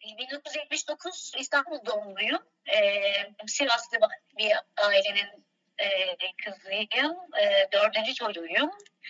1979 İstanbul doğumluyum. Sivaslı bir ailenin kızıyım. Dördüncü çocuğuyum.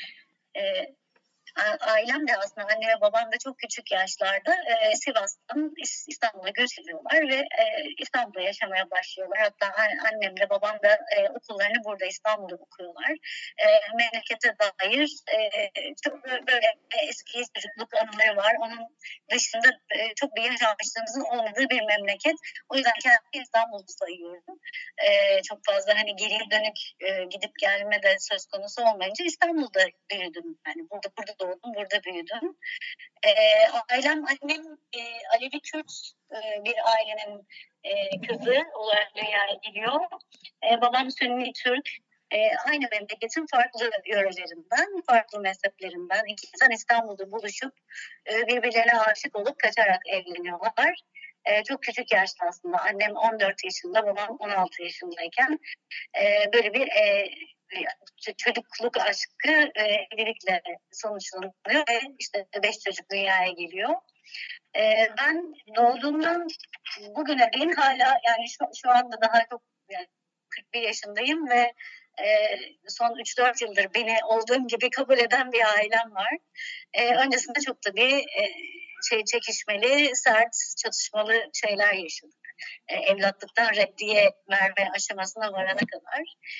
Ailem de aslında anne ve babam da çok küçük yaşlarda Sivas'tan İstanbul'a göç ediyorlar ve İstanbul'da yaşamaya başlıyorlar. Hatta annem de babam da okullarını burada İstanbul'da okuyorlar. Memlekete dair çok böyle eski çocukluk anıları var. Onun dışında çok bir yaşamışlığımızın olmadığı bir memleket. O yüzden kendimi İstanbul'da sayıyorum. Çok fazla hani geriye dönük gidip gelme de söz konusu olmayınca İstanbul'da büyüdüm. Yani burada doğdum, burada büyüdüm. Ailem, annem Alevi Kürt bir ailenin kızı olarak dünyaya geliyor. Babam Sünni Türk. Aynı memleketin farklı yörelerinden, farklı mezheplerinden iki insan İstanbul'da buluşup birbirlerine aşık olup kaçarak evleniyorlar. Çok küçük yaşta aslında. Annem 14 yaşında, babam 16 yaşındayken böyle bir çocukluk aşkı evlilikle sonuçlanıyor ve işte 5 çocuk dünyaya geliyor. Ben doğduğumdan bugüne değin hala yani şu anda daha çok yani 41 yaşındayım ve son 3-4 yıldır beni olduğum gibi kabul eden bir ailem var. Öncesinde çok tabii çekişmeli, sert, çatışmalı şeyler yaşadık. Evlatlıktan reddiye verme aşamasına varana kadar.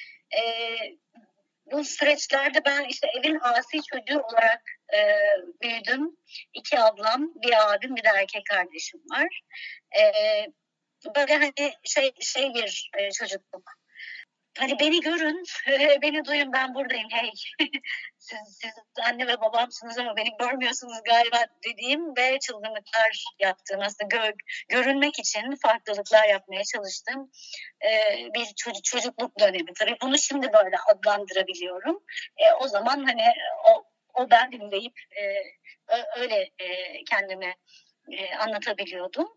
Bu süreçlerde ben işte evin asi çocuğu olarak büyüdüm. 2 ablam, bir abim, bir de erkek kardeşim var. Böyle hani şey bir çocukluk. Hani beni görün, beni duyun, ben buradayım, hey. siz anne ve babamsınız ama beni görmüyorsunuz galiba dediğim ve çılgınlıklar yaptığım, aslında görünmek için farklılıklar yapmaya çalıştım. Bir çocukluk dönemi. Tabii bunu şimdi böyle adlandırabiliyorum. O zaman hani o bendim deyip öyle kendimi anlatabiliyordum.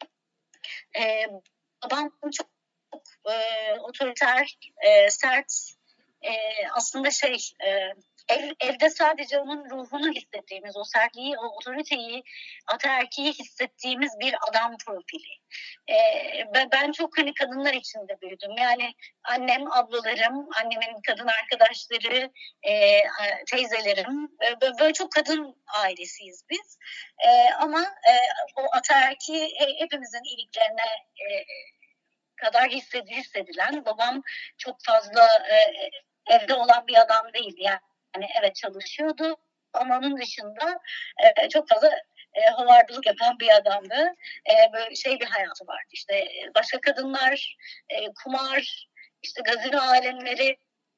Babam çok otoriter, sert, aslında evde sadece onun ruhunu hissettiğimiz, o sertliği, o otoriteyi, ataerkiyi hissettiğimiz bir adam profili. Ben çok hani kadınlar içinde büyüdüm. Yani annem, ablalarım, annemin kadın arkadaşları, teyzelerim, böyle çok kadın ailesiyiz biz. Ama o ataerki hepimizin iliklerine kadar hissedilen, babam çok fazla evde olan bir adam değildi. Yani evet çalışıyordu ama onun dışında çok fazla havardılık yapan bir adamdı. Böyle bir hayatı vardı. İşte başka kadınlar, kumar, işte gazino alemleri,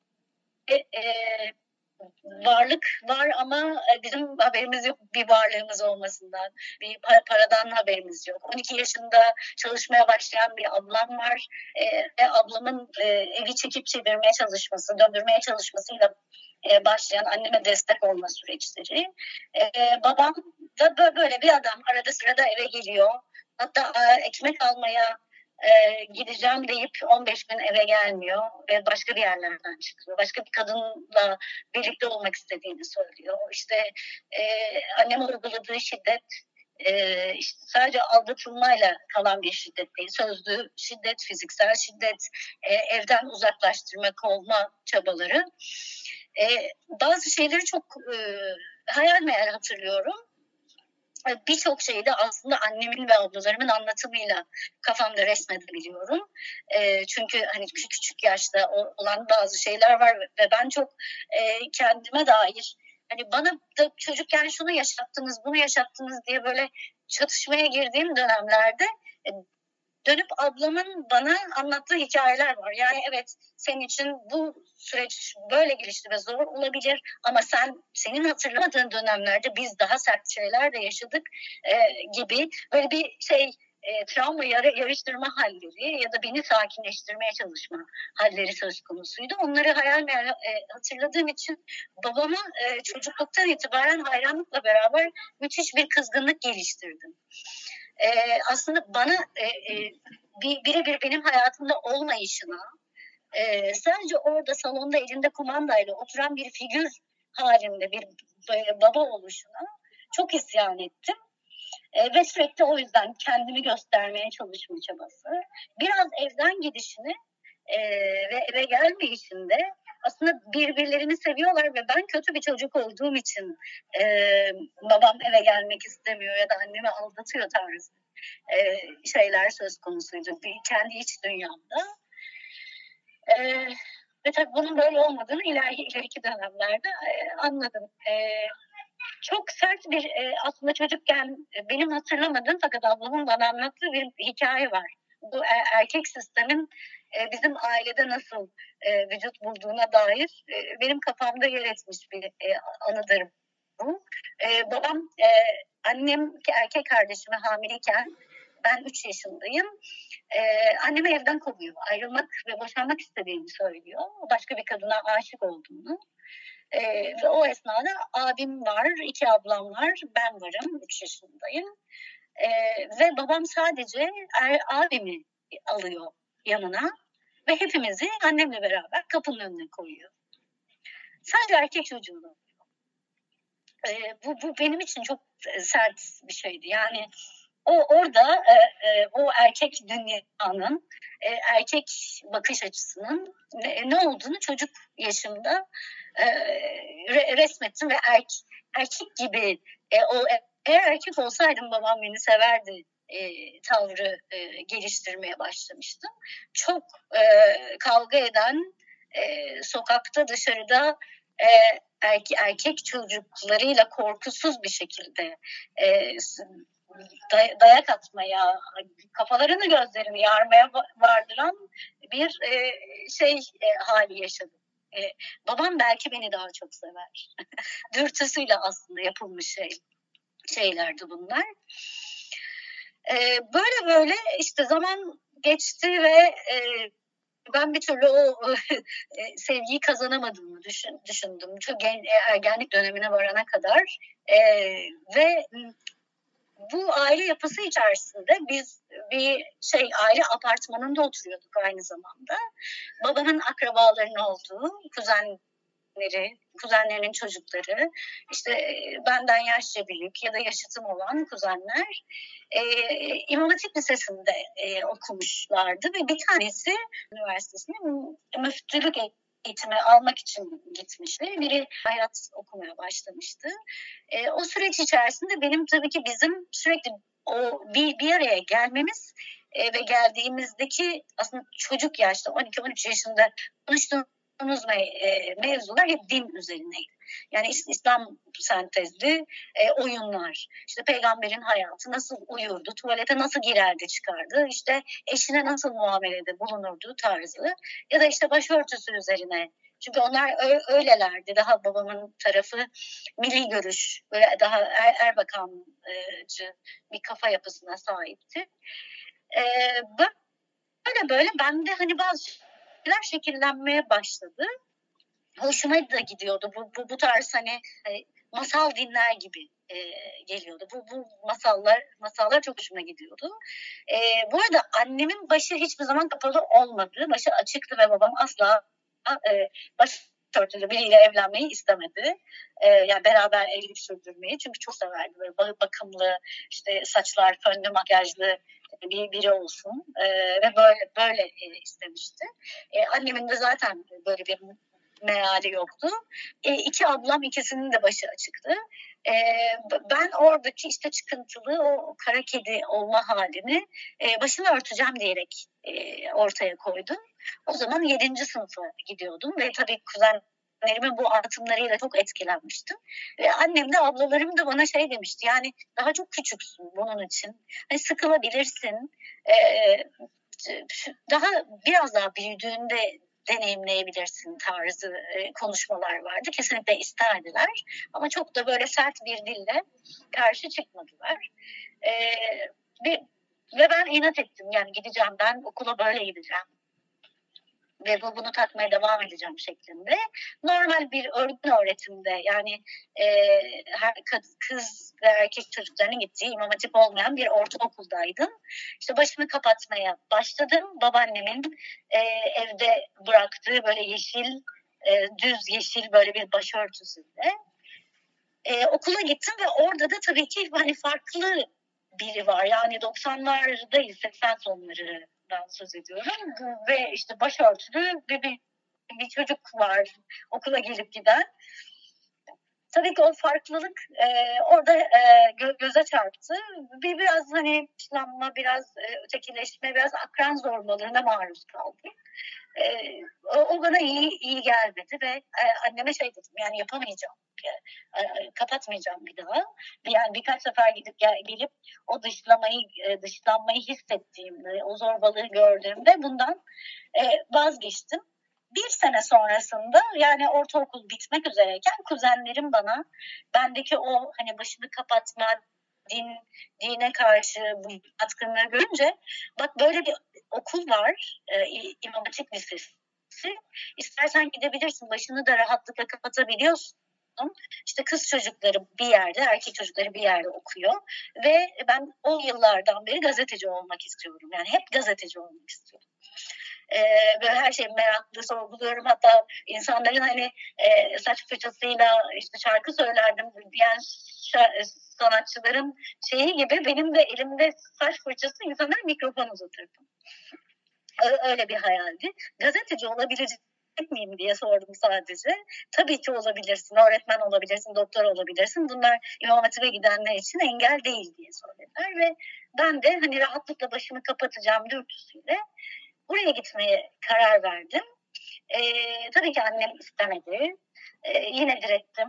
varlık var ama bizim haberimiz yok bir varlığımız olmasından, bir paradan haberimiz yok. 12 yaşında çalışmaya başlayan bir ablam var ve ablamın evi çekip çevirmeye çalışması, döndürmeye çalışmasıyla başlayan anneme destek olma süreçleri. Babam da böyle bir adam, arada sırada eve geliyor. Hatta ekmek almaya gideceğim deyip 15 gün eve gelmiyor ve başka bir yerlerden çıkıyor. Başka bir kadınla birlikte olmak istediğini söylüyor. İşte anneme uyguladığı şiddet işte sadece aldatılmayla kalan bir şiddet değil. Sözlü şiddet, fiziksel şiddet, evden uzaklaştırma, kovma çabaları. Bazı şeyleri çok hayal meyal hatırlıyorum. Birçok şeyi de aslında annemin ve ablalarımın anlatımıyla kafamda resmedebiliyorum. Çünkü hani küçük yaşta olan bazı şeyler var ve ben çok kendime dair hani bana da çocukken şunu yaşattınız, bunu yaşattınız diye böyle çatışmaya girdiğim dönemlerde dönüp ablamın bana anlattığı hikayeler var. Yani evet, senin için bu süreç böyle gelişti ve zor olabilir ama senin hatırlamadığın dönemlerde biz daha sert şeyler de yaşadık gibi böyle bir travma yarıştırma halleri ya da beni sakinleştirmeye çalışma halleri söz konusuydu. Onları hayal meyal hatırladığım için babama çocukluktan itibaren hayranlıkla beraber müthiş bir kızgınlık geliştirdim. Aslında bana birebir benim hayatımda olmayışına, sadece orada salonda elinde kumandayla oturan bir figür halinde bir baba oluşuna çok isyan ettim. Ve sürekli o yüzden kendimi göstermeye çalışma çabası. Biraz evden gidişini ve eve gelmeyişinde aslında birbirlerini seviyorlar ve ben kötü bir çocuk olduğum için babam eve gelmek istemiyor ya da annemi aldatıyor tarzı şeyler söz konusuydu kendi iç dünyamda. Ve tabii bunun böyle olmadığını ileriki dönemlerde anladım. Çok sert bir aslında çocukken benim hatırlamadığım fakat ablamın bana anlattığı bir hikaye var. Bu erkek sistemin bizim ailede nasıl vücut bulduğuna dair benim kafamda yer etmiş bir anıdır bu. Babam annem erkek kardeşime hamileyken ben 3 yaşındayım. Annemi evden kovuyor. Ayrılmak ve boşanmak istediğini söylüyor. Başka bir kadına aşık olduğunu. Ve o esnada abim var, 2 ablam var, ben varım, 3 yaşındayım. Ve babam sadece abimi alıyor yanına ve hepimizi annemle beraber kapının önüne koyuyor. Sadece erkek çocuğunu. Bu benim için çok sert bir şeydi. Yani orada o erkek dünyanın, erkek bakış açısının ne olduğunu çocuk yaşımda resmettim ve erkek gibi eğer erkek olsaydım babam beni severdi tavrı geliştirmeye başlamıştım. Çok kavga eden, sokakta dışarıda erkek çocuklarıyla korkusuz bir şekilde dayak atmaya, kafalarını gözlerini yarmaya vardıran bir hali yaşadım. Babam belki beni daha çok sever. Dürtüsüyle aslında yapılmış şeylerdi bunlar. Böyle işte zaman geçti ve ben bir türlü o sevgiyi kazanamadığımı düşündüm. Çok ergenlik dönemine varana kadar ve bu aile yapısı içerisinde biz bir aile apartmanında oturuyorduk aynı zamanda. Babamın akrabalarının olduğu kuzenlerinin çocukları, işte benden yaşça büyük ya da yaşıtım olan kuzenler İmam Hatip Lisesi'nde okumuşlardı ve bir tanesi üniversitesine müftülük eğitimi almak için gitmişti. Biri hayat okumaya başlamıştı. O süreç içerisinde benim tabii ki bizim sürekli o bir araya gelmemiz ve geldiğimizdeki aslında çocuk yaşta 12-13 yaşında konuştuğumuz mevzular hep din üzerineydi. Yani İslam sentezli oyunlar, işte peygamberin hayatı nasıl uyurdu, tuvalete nasıl girerdi çıkardı, işte eşine nasıl muamelede bulunurdu tarzı ya da işte başörtüsü üzerine. Çünkü onlar öylelerdi. Daha babamın tarafı milli görüş, böyle daha Erbakan'cı bir kafa yapısına sahipti. Böyle bende hani bazı şeyler şekillenmeye başladı. Hoşuma da gidiyordu. Bu tarz hani masal dinler gibi geliyordu. Bu masallar çok hoşuma gidiyordu. Bu arada annemin başı hiçbir zaman kapalı olmadı. Başı açıktı ve babam asla başörtülü biriyle evlenmeyi istemedi. Yani beraber evlilik sürdürmeyi. Çünkü çok severdi. Böyle bakımlı, işte saçlar fönlü, makyajlı biri olsun. Ve böyle istemişti. Annemin de zaten böyle bir meali yoktu. 2 ablam, ikisinin de başı açıktı. Ben oradaki işte çıkıntılı o kara kedi olma halini başımı örteceğim diyerek ortaya koydum. O zaman 7. sınıfa gidiyordum ve tabii kuzenlerimin bu anlatımlarıyla çok etkilenmiştim. Ve annem de ablalarım da bana demişti, yani daha çok küçüksün bunun için. Hani sıkılabilirsin. Biraz daha büyüdüğünde deneyimleyebilirsin tarzı konuşmalar vardı. Kesinlikle isterdiler. Ama çok da böyle sert bir dille karşı çıkmadılar. Ve ben inat ettim. Yani gideceğim, ben okula böyle gideceğim. Ve bunu takmaya devam edeceğim şeklinde. Normal bir örgün öğretimde, yani kız ve erkek çocuklarının gittiği İmam Hatip olmayan bir ortaokuldaydım. İşte başımı kapatmaya başladım. Babaannemin evde bıraktığı böyle yeşil, düz yeşil böyle bir başörtüsüyle okula gittim ve orada da tabii ki hani farklı biri var. Yani 90'lar değil, 80 sonlarından söz ediyorum. Ve işte başörtülü bir çocuk var okula gelip giden. Tabii ki o farklılık orada göze çarptı. Biraz hani dışlanma, biraz ötekileşme, biraz akran zorbalığına maruz kaldı. O bana iyi gelmedi ve anneme şey dedim, yani yapamayacağım. Kapatmayacağım bir daha. Yani birkaç sefer gelip o dışlanmayı hissettiğimde, o zorbalığı gördüğümde bundan vazgeçtim. Bir sene sonrasında, yani ortaokul bitmek üzereyken, kuzenlerim bana bendeki o hani başını kapatma, dine karşı bu yatkınlığı görünce, bak böyle bir okul var, İmam Hatip Lisesi. İstersen gidebilirsin, başını da rahatlıkla kapatabiliyorsun. İşte kız çocukları bir yerde, erkek çocukları bir yerde okuyor ve ben o yıllardan beri gazeteci olmak istiyorum. Yani hep gazeteci olmak istiyorum. Böyle her şeyi meraklı sorguluyorum. Hatta insanların hani saç fırçasıyla işte şarkı söylerdim diyen sanatçıların şeyi gibi, benim de elimde saç fırçası, insanlara mikrofon uzatırdım. Öyle bir hayaldi. Gazeteci olabilecek miyim diye sordum sadece. Tabii ki olabilirsin, öğretmen olabilirsin, doktor olabilirsin. Bunlar İmam Hatip'e gidenler için engel değil diye söylediler ve ben de hani rahatlıkla başımı kapatacağım dürtüsüyle buraya gitmeye karar verdim. Tabii ki annem istemedi. Yine direttim.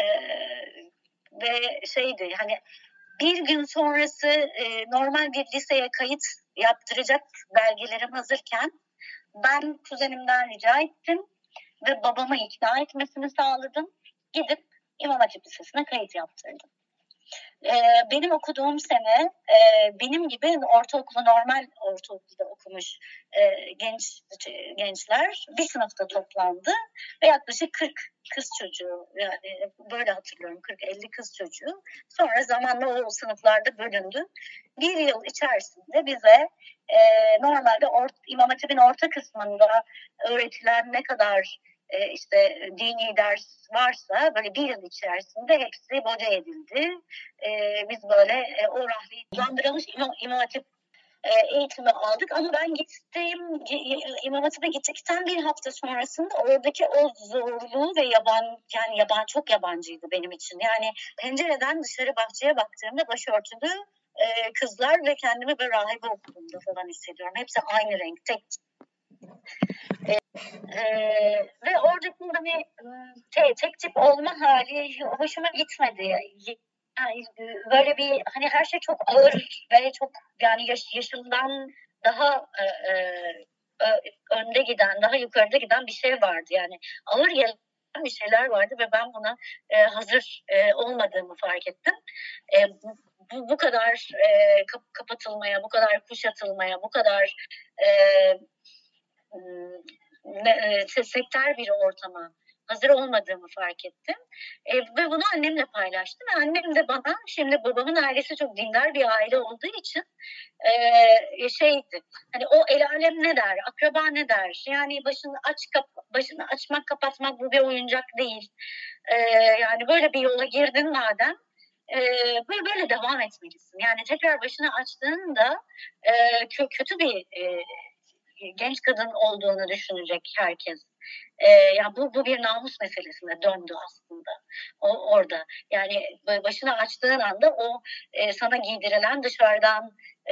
Ve şeydi, hani bir gün sonrası normal bir liseye kayıt yaptıracak belgelerim hazırken ben kuzenimden rica ettim ve babama ikna etmesini sağladım. Gidip İmam Hatip Lisesi'ne kayıt yaptırdım. Benim okuduğum sene benim gibi normal ortaokulda okumuş gençler bir sınıfta toplandı ve yaklaşık 40 kız çocuğu, yani böyle hatırlıyorum, 40-50 kız çocuğu. Sonra zamanla o sınıflarda bölündü. Bir yıl içerisinde bize normalde İmam Hatip'in orta kısmında öğretilen ne kadar işte dini ders varsa böyle bir yıl içerisinde hepsi boca edildi. Biz böyle o rahlilandırılmış İmam Hatip eğitimi aldık, ama ben İmam Hatip'e gittikten bir hafta sonrasında oradaki o zorluğu ve çok yabancıydı benim için. Yani pencereden dışarı bahçeye baktığımda başörtülü kızlar ve kendimi böyle rahibe okulunda falan hissediyorum. Hepsi aynı renk, tek. Ve oradaki hani tek tip olma hali hoşuma gitmedi. Yani böyle bir hani her şey çok ağır ve çok, yani yaşımdan daha önde giden, daha yukarıda giden bir şey vardı. Yani ağır gelen bir şeyler vardı ve ben buna hazır olmadığımı fark ettim. Bu kadar kapatılmaya, bu kadar kuşatılmaya, bu kadar sektör bir ortama hazır olmadığımı fark ettim. Ve bunu annemle paylaştım. Ve annem de bana, şimdi babamın ailesi çok dindar bir aile olduğu için şeydi, hani o el alem ne der, akraba ne der, yani başını açmak kapatmak bu bir oyuncak değil. Yani böyle bir yola girdin madem, böyle devam etmelisin. Yani tekrar başını açtığında kötü bir genç kadın olduğunu düşünecek herkes. Yani bu bir namus meselesine döndü aslında orada. Yani başını açtığın anda o sana giydirilen dışarıdan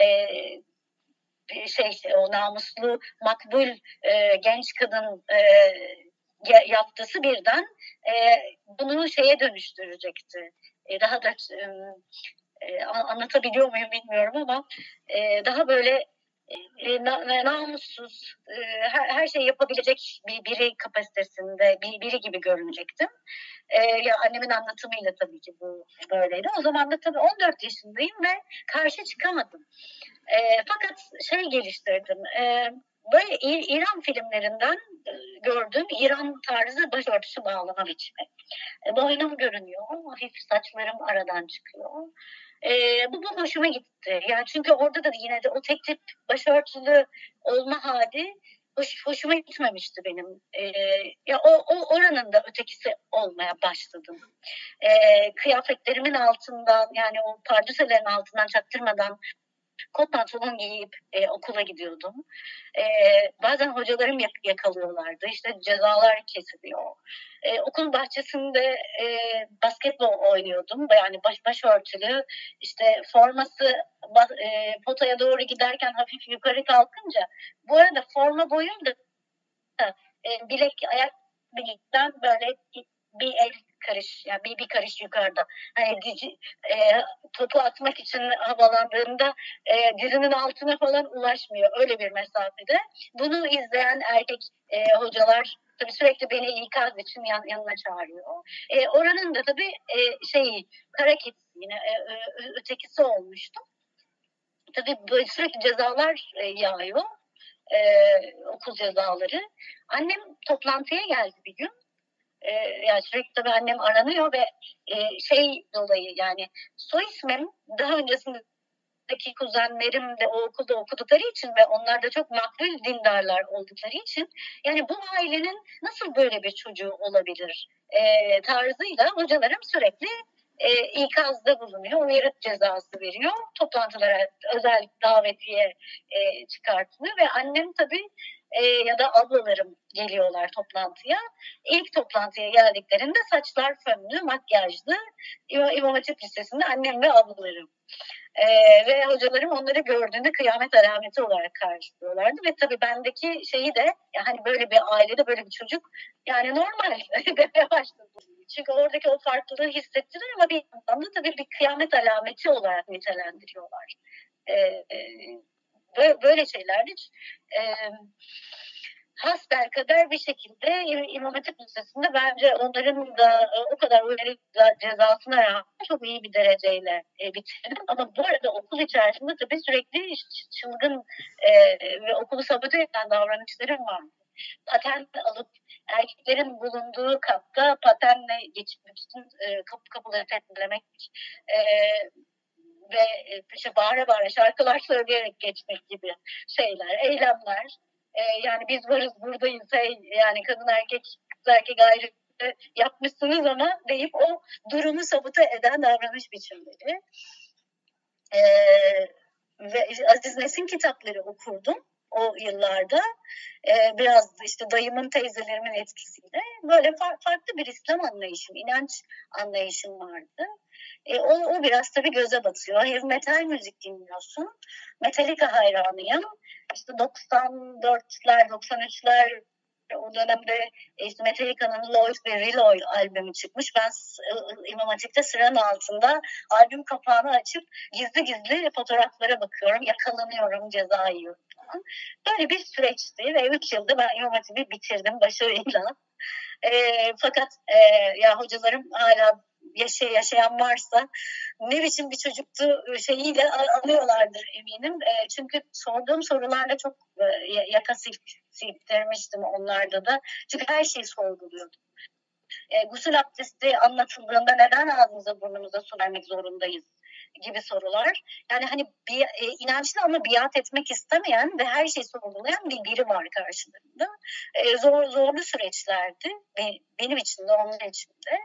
o namuslu, makbul genç kadın yaptısı birden bunu şeye dönüştürecekti. Daha da anlatabiliyor muyum bilmiyorum ama daha böyle namussuz, her şeyi yapabilecek biri kapasitesinde biri gibi görünecektim. Ya annemin anlatımıyla tabii ki bu böyleydi. O zaman da tabii 14 yaşındayım ve karşı çıkamadım. Fakat geliştirdim. Böyle İran filmlerinden gördüğüm İran tarzı başörtüsü bağlama biçimi. Boynum görünüyor, hafif saçlarım aradan çıkıyor. Bu hoşuma gitti. Yani çünkü orada da yine de o tek tip başörtülü olma hali hoşuma gitmemişti benim. Ya o oranın da ötekisi olmaya başladım. Kıyafetlerimin altından, yani o pardöselerin altından çaktırmadan kot pantolon giyip okula gidiyordum. Bazen hocalarım yakalıyorlardı. İşte cezalar kesiliyor. Okul bahçesinde basketbol oynuyordum. Yani başörtülü, işte forması potaya doğru giderken hafif yukarı kalkınca, bu arada forma boyum da bilek ayak bilekten böyle bir el karış, yani bir karış yukarıda. Hani topu atmak için havalandığında dizinin altına falan ulaşmıyor. Öyle bir mesafede. Bunu izleyen erkek hocalar tabii sürekli beni ikaz için yanına çağırıyor. Oranın da tabii kara kedisi, yine ötekisi olmuştu. Tabii böyle sürekli cezalar yağıyor. Okul cezaları. Annem toplantıya geldi bir gün. Yani sürekli tabii annem aranıyor ve dolayı, yani soy ismim daha öncesindeki kuzenlerim de o okulda okudukları için ve onlar da çok makbul dindarlar oldukları için, yani bu ailenin nasıl böyle bir çocuğu olabilir tarzıyla hocalarım sürekli ikazda bulunuyor, uyarı cezası veriyor, toplantılara özel davetiye çıkartılıyor ve annem tabii ya da ablalarım geliyorlar toplantıya. İlk toplantıya geldiklerinde saçlar fönlü, makyajlı, İmam Hatip Lisesi'nde annem ve ablalarım. Ve hocalarım onları gördüğünde kıyamet alameti olarak karşılıyorlardı ve tabii bendeki şeyi de, yani böyle bir ailede böyle bir çocuk, yani normal demeye başladım. Çünkü oradaki o farklılığı hissettiler ama bir yandan da tabii bir kıyamet alameti olarak nitelendiriyorlar. Böyle şeylerdi. Hasbelkader bir şekilde İmam Hatip Lisesi'nde bence onların da o kadar uyarı cezasına rağmen çok iyi bir dereceyle bitirdim. Ama bu arada okul içerisinde tabii sürekli çılgın ve okulu sabote eden davranışlarım vardı. Paten alıp erkeklerin bulunduğu katta patenle geçip bütün kapıları tekmelemek ve işte bağıra bağıra şarkılar söyleyerek geçmek gibi şeyler, eylemler. Yani biz varız, buradayız, yani kadın erkek, kız erkek ayrı yapmışsınız ama deyip o durumu sabote eden davranış biçimleri. Ve Aziz Nesin kitapları okurdum o yıllarda. Biraz işte dayımın, teyzelerimin etkisiyle böyle farklı bir İslam anlayışım, inanç anlayışım vardı. O biraz tabii göze batıyor. Heavy metal müzik dinliyorsun. Metallica hayranıyım. İşte 94'ler, 93'ler, o dönemde işte Metallica'nın Load ve Reload albümü çıkmış. Ben İmam Hatip'te sıranın altında albüm kapağını açıp gizli gizli fotoğraflara bakıyorum. Yakalanıyorum, ceza yiyorum falan. Böyle bir süreçti ve 3 yılda ben İmam Hatip'i bitirdim başarıyla. Fakat ya hocalarım hala yaşayan varsa ne biçim bir çocuktu şeyiyle anıyorlardır eminim. Çünkü sorduğum sorularla çok yaka sildirmiştim onlarda da. Çünkü her şeyi sorguluyordum. Gusül abdesti anlatıldığında neden ağzımıza burnumuza su vermek zorundayız gibi sorular. Yani hani inançlı ama biat etmek istemeyen ve her şeyi sorgulayan biri var karşılarında. Zorlu süreçlerdi. Benim için de, onun için de.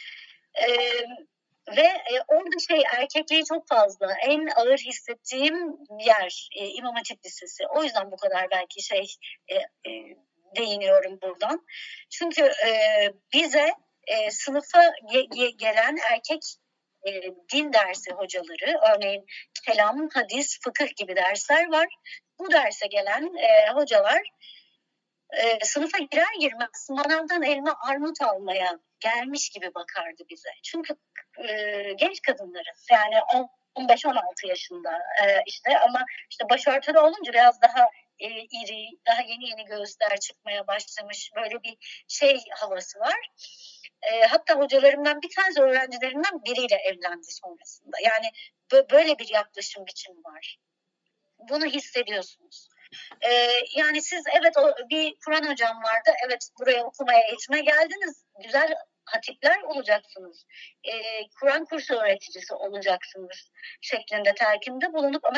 Ve orada erkekliği çok fazla, en ağır hissettiğim yer İmam Hatip Lisesi. O yüzden bu kadar belki değiniyorum buradan. Çünkü bize sınıfa gelen erkek din dersi hocaları, örneğin kelam, hadis, fıkıh gibi dersler var. Bu derse gelen hocalar sınıfa girer girmez manavdan elma armut almaya gelmiş gibi bakardı bize. Çünkü genç kadınlarız, yani 15-16 yaşında işte, ama işte başörtülü olunca biraz daha iri, daha yeni göğüsler çıkmaya başlamış, böyle bir havası var. Hatta hocalarımdan bir tanesi öğrencilerinden biriyle evlendi sonrasında. Yani böyle bir yaklaşım biçimi var. Bunu hissediyorsunuz. Yani siz evet bir Kur'an hocam vardı, evet buraya okumaya eğitime geldiniz, güzel hatipler olacaksınız, Kur'an kursu öğreticisi olacaksınız şeklinde telkinde bulunup ama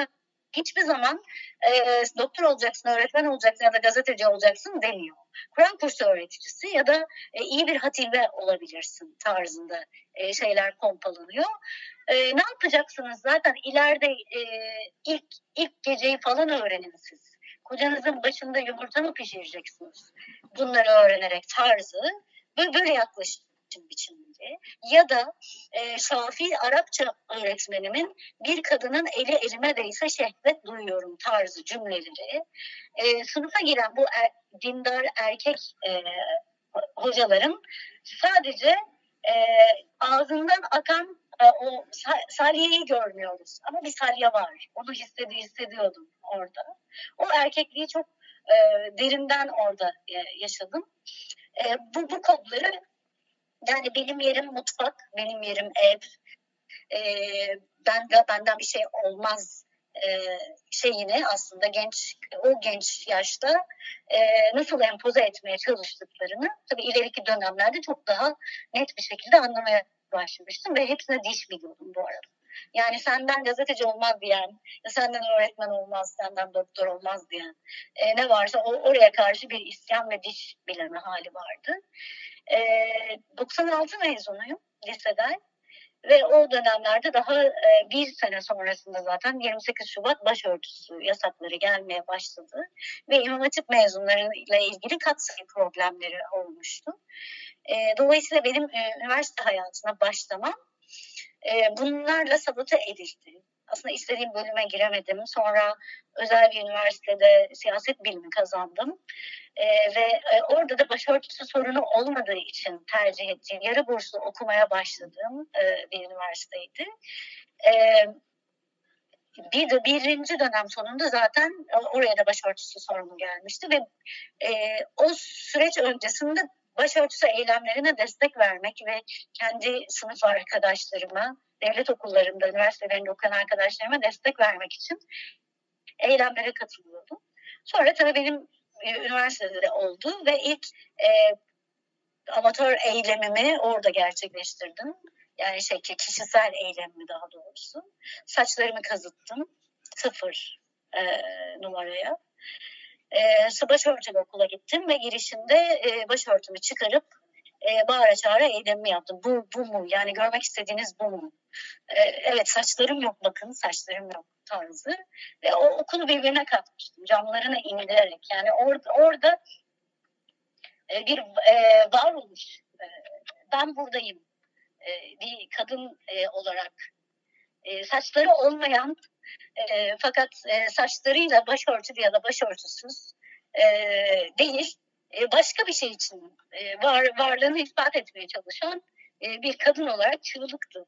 hiçbir zaman doktor olacaksın, öğretmen olacaksın ya da gazeteci olacaksın demiyor. Kur'an kursu öğreticisi ya da iyi bir hatibe olabilirsin tarzında şeyler pompalanıyor. Ne yapacaksınız zaten ileride ilk geceyi falan öğrenin siz. Kocanızın başında yumurta mı pişireceksiniz? Bunları öğrenerek tarzı böyle yaklaşım biçiminde. Ya da Şafii Arapça öğretmenimin bir kadının eli elime değse şehvet duyuyorum tarzı cümleleri. Sınıfa giren bu dindar erkek hocaların sadece ağzından akan o salyeyi görmüyoruz. Ama bir salye var. Onu hissediyordum orada. O erkekliği çok derinden orada yaşadım. Bu kodları yani benim yerim mutfak, benim yerim ev, benden bir şey olmaz şeyini aslında o genç yaşta nasıl empoze etmeye çalıştıklarını tabii ileriki dönemlerde çok daha net bir şekilde anlamaya başlamıştım ve hepsine diş biliyordum bu arada. Yani senden gazeteci olmaz diyen, senden öğretmen olmaz, senden doktor olmaz diyen ne varsa oraya karşı bir isyan ve diş bileme hali vardı. 96 mezunuyum liseden. Ve o dönemlerde daha bir sene sonrasında zaten 28 Şubat başörtüsü yasakları gelmeye başladı. Ve İmam Hatip mezunlarıyla ilgili katsayı problemleri olmuştu. Dolayısıyla benim üniversite hayatına başlamam bunlarla sabote edildi. Aslında istediğim bölüme giremedim. Sonra özel bir üniversitede siyaset bilimi kazandım. Ve orada da başörtüsü sorunu olmadığı için tercih ettiğim, yarı burslu okumaya başladığım bir üniversiteydi. Birinci dönem sonunda zaten oraya da başörtüsü sorunu gelmişti ve o süreç öncesinde başörtüsü eylemlerine destek vermek ve kendi sınıf arkadaşlarıma, devlet okullarında, üniversitelerinde okuyan arkadaşlarıma destek vermek için eylemlere katılıyordum. Sonra tabii benim üniversitede de oldu ve ilk amatör eylemimi orada gerçekleştirdim. Yani kişisel eylemimi daha doğrusu. Saçlarımı kazıttım. 0 numaraya. Başörtülü okula gittim ve girişinde başörtümü çıkarıp bağıra çağıra eylemimi yaptım. Bu mu? Yani görmek istediğiniz bu mu? Evet saçlarım yok bakın saçlarım yok tarzı. Ve o okulu birbirine katmıştım. Camlarını indirerek. Yani orada bir varoluş. Ben buradayım. Bir kadın olarak saçları olmayan fakat saçlarıyla başörtülü ya da başörtüsüz değil başka bir şey için varlığını ispat etmeye çalışan bir kadın olarak çığlıktı.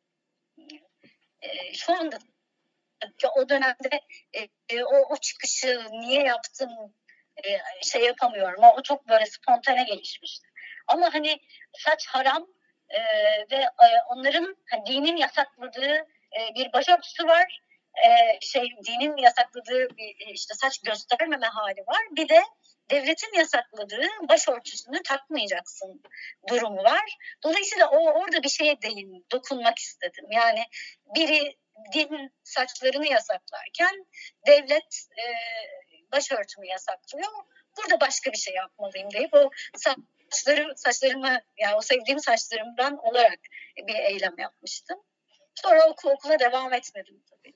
Şu anda o dönemde o çıkışı niye yaptım yapamıyorum. O çok böyle spontane gelişmişti. Ama hani saç haram ve onların dinin yasakladığı bir başörtüsü var. Dinin yasakladığı bir işte saç göstermeme hali var. Bir de devletin yasakladığı başörtüsünü takmayacaksın durumu var. Dolayısıyla orada bir şeye dokunmak istedim. Yani biri din saçlarını yasaklarken devlet başörtümü yasaklıyor. Burada başka bir şey yapmalıyım deyip o saçlarımı yani o sevdiğim saçlarımdan olarak bir eylem yapmıştım. Sonra okula devam etmedim tabii.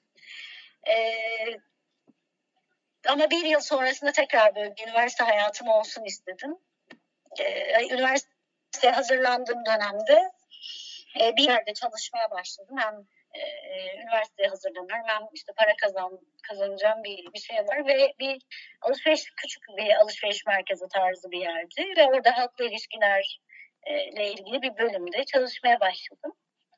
Ama bir yıl sonrasında tekrar böyle bir üniversite hayatım olsun istedim. Üniversiteye hazırlandığım dönemde bir yerde çalışmaya başladım. Hem üniversiteye hazırlanıyorum hem işte para kazanacağım bir şey var ve bir küçük bir alışveriş merkezi tarzı bir yerdi ve orada halkla ilişkilerle ilgili bir bölümde çalışmaya başladım.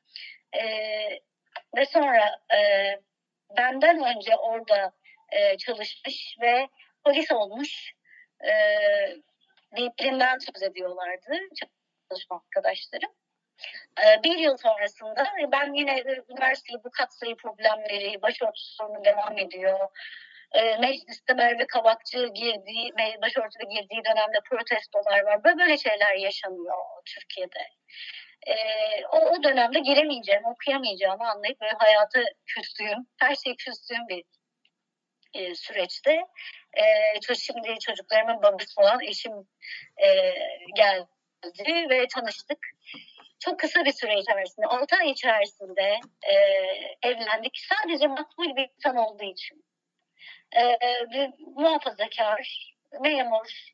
Ve sonra benden önce orada çalışmış ve polis olmuş birinden söz ediyorlardı çalışma arkadaşlarım. Bir yıl sonrasında ben yine üniversitede bu katsayı problemleri, başörtüsü sorunu devam ediyor. Mecliste Merve Kabakçı başörtüde girdiği dönemde protestolar var. Böyle şeyler yaşanıyor Türkiye'de. O dönemde giremeyeceğim, okuyamayacağımı anlayıp böyle hayata küstüğüm, her şeye küstüğüm bir süreçte şimdi çocuklarımın babası olan eşim geldi ve tanıştık. Çok kısa bir süre içerisinde, 6 ay içerisinde evlendik. Sadece makbul bir insan olduğu için. Bir muhafazakar, memur,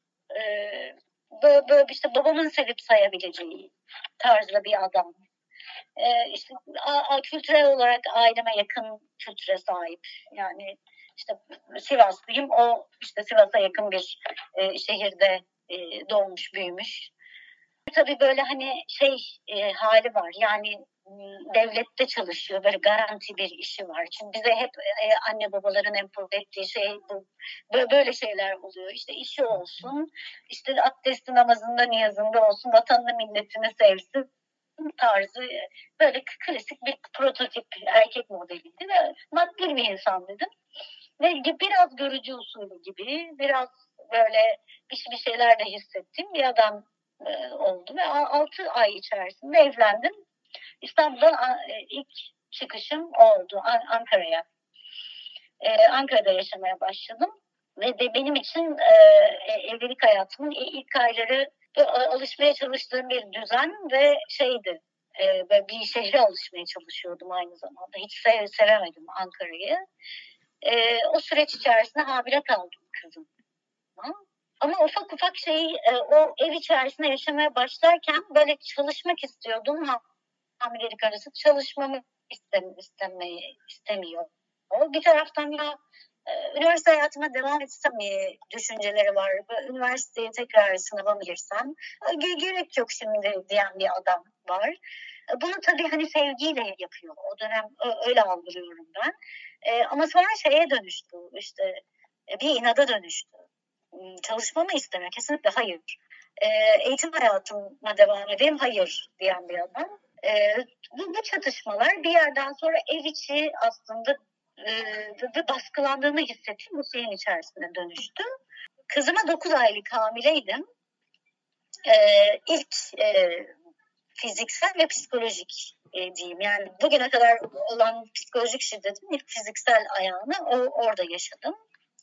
böyle işte babamın sevip sayabileceği tarzda bir adam. İşte kültürel olarak aileme yakın kültüre sahip. Yani işte Sivaslıyım, o işte Sivas'a yakın bir şehirde doğmuş, büyümüş. Tabii böyle hani hali var, yani devlette çalışıyor, böyle garanti bir işi var. Çünkü bize hep anne babaların empoze ettiği bu. Böyle şeyler oluyor. İşte işi olsun, işte abdesti namazında niyazında olsun, vatanını milletini sevsin tarzı, böyle klasik bir prototip erkek modeliydi ve makbul bir insan dedim. Ve biraz görücü usulü gibi, biraz böyle bir şeyler de hissettiğim bir adam oldu ve 6 ay içerisinde evlendim. İstanbul'dan ilk çıkışım oldu Ankara'ya. Ankara'da yaşamaya başladım ve de benim için evlilik hayatımın ilk ayları alışmaya çalıştığım bir düzen ve bir şehre alışmaya çalışıyordum aynı zamanda. Hiç sevemedim Ankara'yı. O süreç içerisinde hamile kaldım kızım. Ama ufak ufak o ev içerisinde yaşamaya başlarken böyle çalışmak istiyordum. Hamilelik arası çalışmamı istemiyor. Bir taraftan ya üniversite hayatıma devam etsem düşünceleri var. Üniversiteye tekrar sınava mı girsem? Gerek yok şimdi diyen bir adam var. Bunu tabii hani sevgiyle yapıyor. O dönem öyle algılıyorum ben. Ama sonra dönüştü. İşte bir inada dönüştü. Çalışmamı istemiyor. Kesinlikle hayır. Eğitim hayatıma devam edeyim. Hayır diyen bir adam. Bu çatışmalar bir yerden sonra ev içi aslında baskılandığını hissettiğim bu şeyin içerisine dönüştü. Kızıma 9 aylık hamileydim. İlk fiziksel ve psikolojik diyeyim. Yani bugüne kadar olan psikolojik şiddetin ilk fiziksel ayağını orada yaşadım.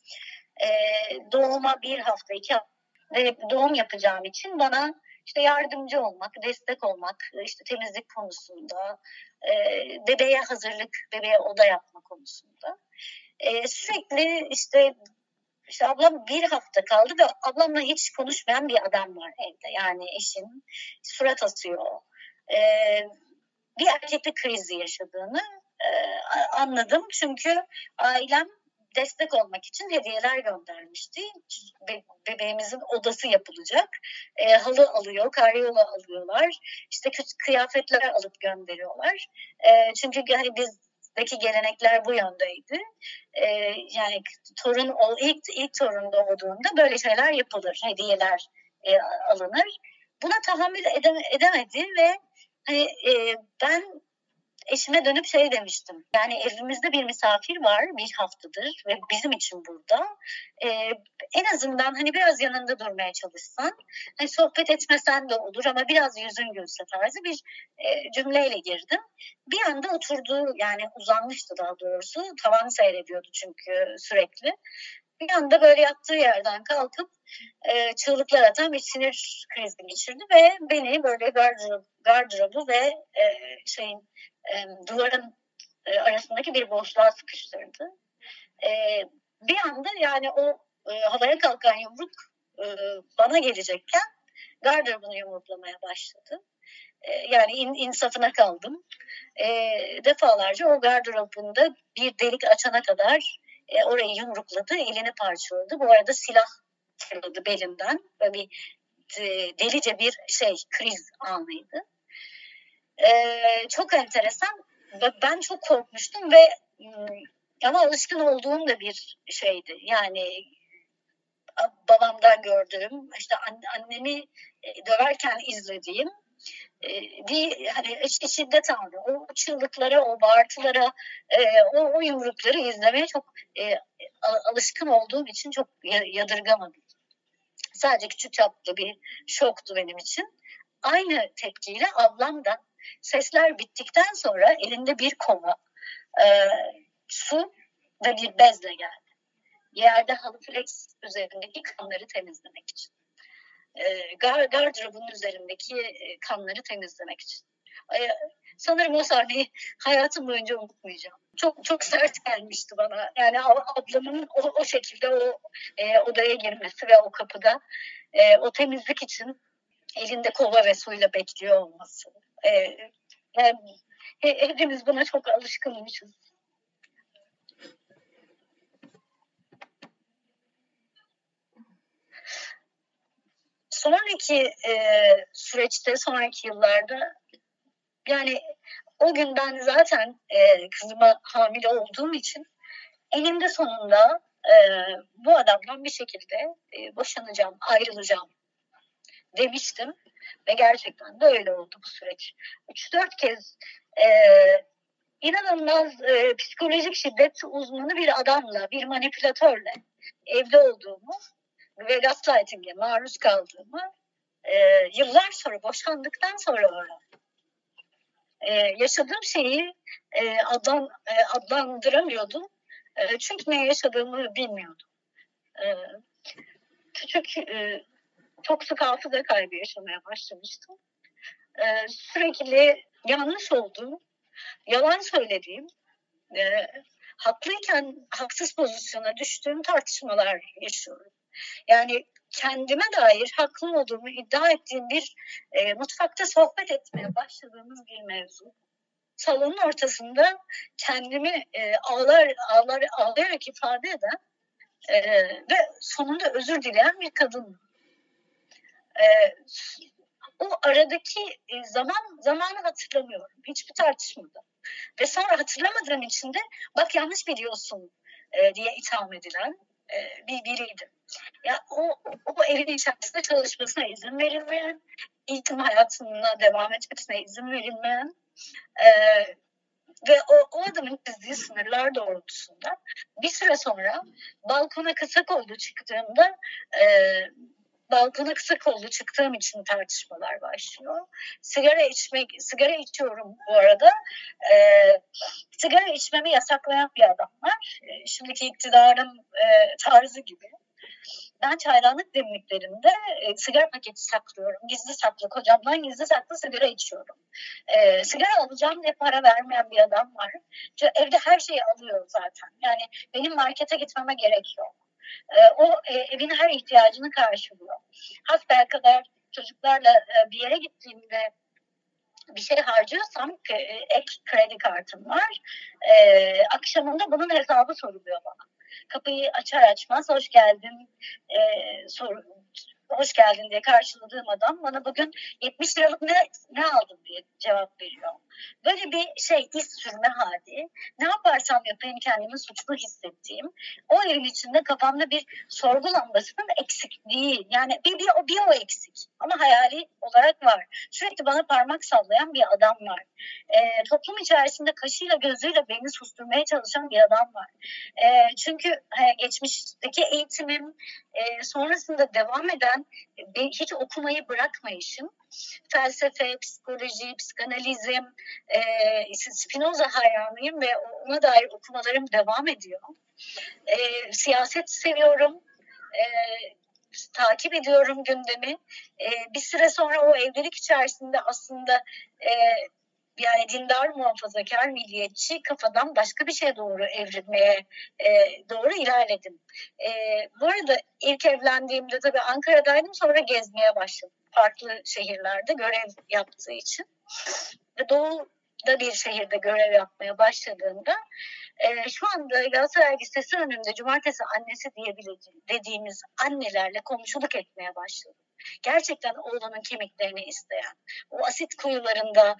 Doğuma 1 hafta 2 hafta ve doğum yapacağım için bana işte yardımcı olmak, destek olmak, işte temizlik konusunda, bebeğe hazırlık, bebeğe oda yapma konusunda. Sürekli işte ablam 1 hafta kaldı ve ablamla hiç konuşmayan bir adam var evde. Yani eşim surat asıyor. Bir erkeklik krizi yaşadığını anladım. Çünkü ailem destek olmak için hediyeler göndermişti. Bebeğimizin odası yapılacak. Halı alıyor, karyola alıyorlar. İşte kıyafetler alıp gönderiyorlar. Çünkü hani bizdeki gelenekler bu yöndeydi. Yani ilk torun doğduğunda böyle şeyler yapılır. Hediyeler alınır. Buna tahammül edemedi ve hani ben eşime dönüp demiştim. Yani evimizde bir misafir var 1 haftadır ve bizim için burada. En azından hani biraz yanında durmaya çalışsan, hani sohbet etmesen de olur ama biraz yüzün gülse tarzı bir cümleyle girdim. Bir anda oturdu, yani uzanmıştı daha doğrusu. Tavan seyrediyordu çünkü sürekli. Bir anda böyle yattığı yerden kalkıp çığlıklar atan bir sinir krizi geçirdi ve beni böyle gardırobu ve duvarın arasındaki bir boşluğa sıkıştırdı. Bir anda yani o havaya kalkan yumruk bana gelecekken gardırobunu yumruklamaya başladı. Yani insafına kaldım. Defalarca o gardırobunda bir delik açana kadar orayı yumrukladı, elini parçaladı. Bu arada silah fırladı belinden. Böyle bir delice bir kriz anıydı. Çok enteresan. Ben çok korkmuştum ve ama alışkın olduğum da bir şeydi. Yani babamdan gördüğüm, işte annemi döverken izlediğim bir hani şiddet anı. O çığlıklara, o bağırtılara, o yumrukları izlemeye çok alışkın olduğum için çok yadırgamadım. Sadece küçük çaplı bir şoktu benim için. Aynı tepkiyle ablam da sesler bittikten sonra elinde bir kova su ve bir bezle geldi. yerde halı flex üzerindeki kanları temizlemek için. Gardırobun üzerindeki kanları temizlemek için. Sanırım o sahneyi hayatım boyunca unutmayacağım. Çok çok sert gelmişti bana. Yani ablamın o şekilde o odaya girmesi ve o kapıda o temizlik için elinde kova ve suyla bekliyor olması. Yani hepimiz buna çok alışkınmışız. Sonraki süreçte, sonraki yıllarda yani o gün ben zaten kızıma hamile olduğum için eninde sonunda bu adamdan bir şekilde boşanacağım, ayrılacağım demiştim. Ve gerçekten de öyle oldu bu süreç. 3-4 kez inanılmaz psikolojik şiddet uzmanı bir adamla, bir manipülatörle evli olduğumu ve gaslighting'e maruz kaldığımı yıllar sonra, boşandıktan sonra öğrendim. Yaşadığım şeyi adlandıramıyordum. Çünkü ne yaşadığımı bilmiyordum. Küçük, çok sık hafıza kaybı yaşamaya başlamıştım. Sürekli yanlış olduğum, yalan söylediğim, haklıyken haksız pozisyona düştüğüm tartışmalar yaşıyorum. Yani kendime dair haklı olduğumu iddia ettiğim bir mutfakta sohbet etmeye başladığımız bir mevzu. Salonun ortasında kendimi ağlayarak ifade eden ve sonunda özür dileyen bir kadın. O aradaki zamanı hatırlamıyorum. Hiçbir tartışmada. Ve sonra hatırlamadığım için de bak yanlış biliyorsun diye itham edilen biriydi. Ya o evin içerisinde çalışmasına izin verilmeyen, eğitim hayatına devam etmesine izin verilmeyen ve o adamın çizdiği sınırlar doğrultusunda bir süre sonra balkona kısa kollu çıktığım için tartışmalar başlıyor. Sigara içiyorum bu arada. Sigara içmemi yasaklayan bir adam var. Şimdiki iktidarın tarzı gibi. Ben çaydanlık demliklerinde sigara paketi saklıyorum. Gizli saklı, kocamdan gizli saklı sigara içiyorum. Sigara alacağım diye para vermeyen bir adam var. Çünkü evde her şeyi alıyor zaten. Yani benim markete gitmeme gerek yok. O evin her ihtiyacını karşılıyor. Hasbelkader çocuklarla bir yere gittiğimde bir şey harcıyorsam ek kredi kartım var. Akşamında bunun hesabı soruluyor bana. Kapıyı açar açmaz hoş geldin hoş geldin diye karşıladığım adam bana bugün 70 liralık ne aldın diye cevap veriyor. Böyle bir iz sürme hali. Ne yaparsam yapayım kendimi suçlu hissettiğim. O evin içinde kafamda bir sorgu lambasının eksikliği. Yani bir o eksik. Ama hayali olarak var. Sürekli bana parmak sallayan bir adam var. Toplum içerisinde kaşıyla gözüyle beni susturmaya çalışan bir adam var. Çünkü geçmişteki eğitimim sonrasında devam eden hiç okumayı bırakmayışım, felsefe, psikoloji, psikanalizm, Spinoza hayranıyım ve ona dair okumalarım devam ediyor. Siyaset seviyorum, takip ediyorum gündemi. Bir süre sonra o evlilik içerisinde aslında yani dindar, muhafazakar, milliyetçi kafadan başka bir şeye doğru evrilmeye doğru ilerledim. Bu arada ilk evlendiğimde tabii Ankara'daydım, sonra gezmeye başladım. Farklı şehirlerde görev yaptığı için. Ve Doğu'da bir şehirde görev yapmaya başladığımda şu anda Galatasaray Lisesi önünde cumartesi annesi dediğimiz annelerle komşuluk etmeye başladım. Gerçekten oğlanın kemiklerini isteyen, o asit kuyularına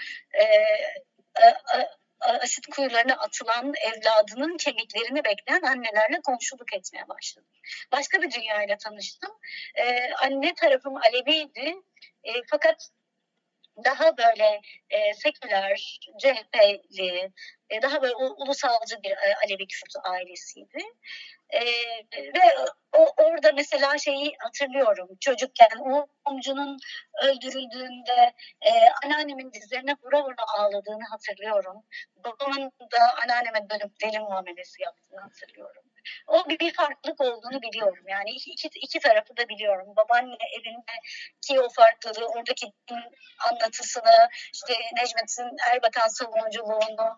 atılan evladının kemiklerini bekleyen annelerle komşuluk etmeye başladım. Başka bir dünyayla tanıştım. Anne tarafım Aleviydi. Fakat daha böyle seküler, CHP'li, daha böyle ulusalcı bir Alevi Kürt ailesiydi. Ve orada mesela şeyi hatırlıyorum çocukken, o amcunun öldürüldüğünde anneannemin dizlerine vura vura ağladığını hatırlıyorum. Babamın da anneanneme dönüp deli muamelesi yaptığını hatırlıyorum. O bir farklılık olduğunu biliyorum. Yani iki tarafı da biliyorum. Babaanne evindeki o farklılığı, oradaki din anlatısını, işte Necmettin Erbakan savunuculuğunu,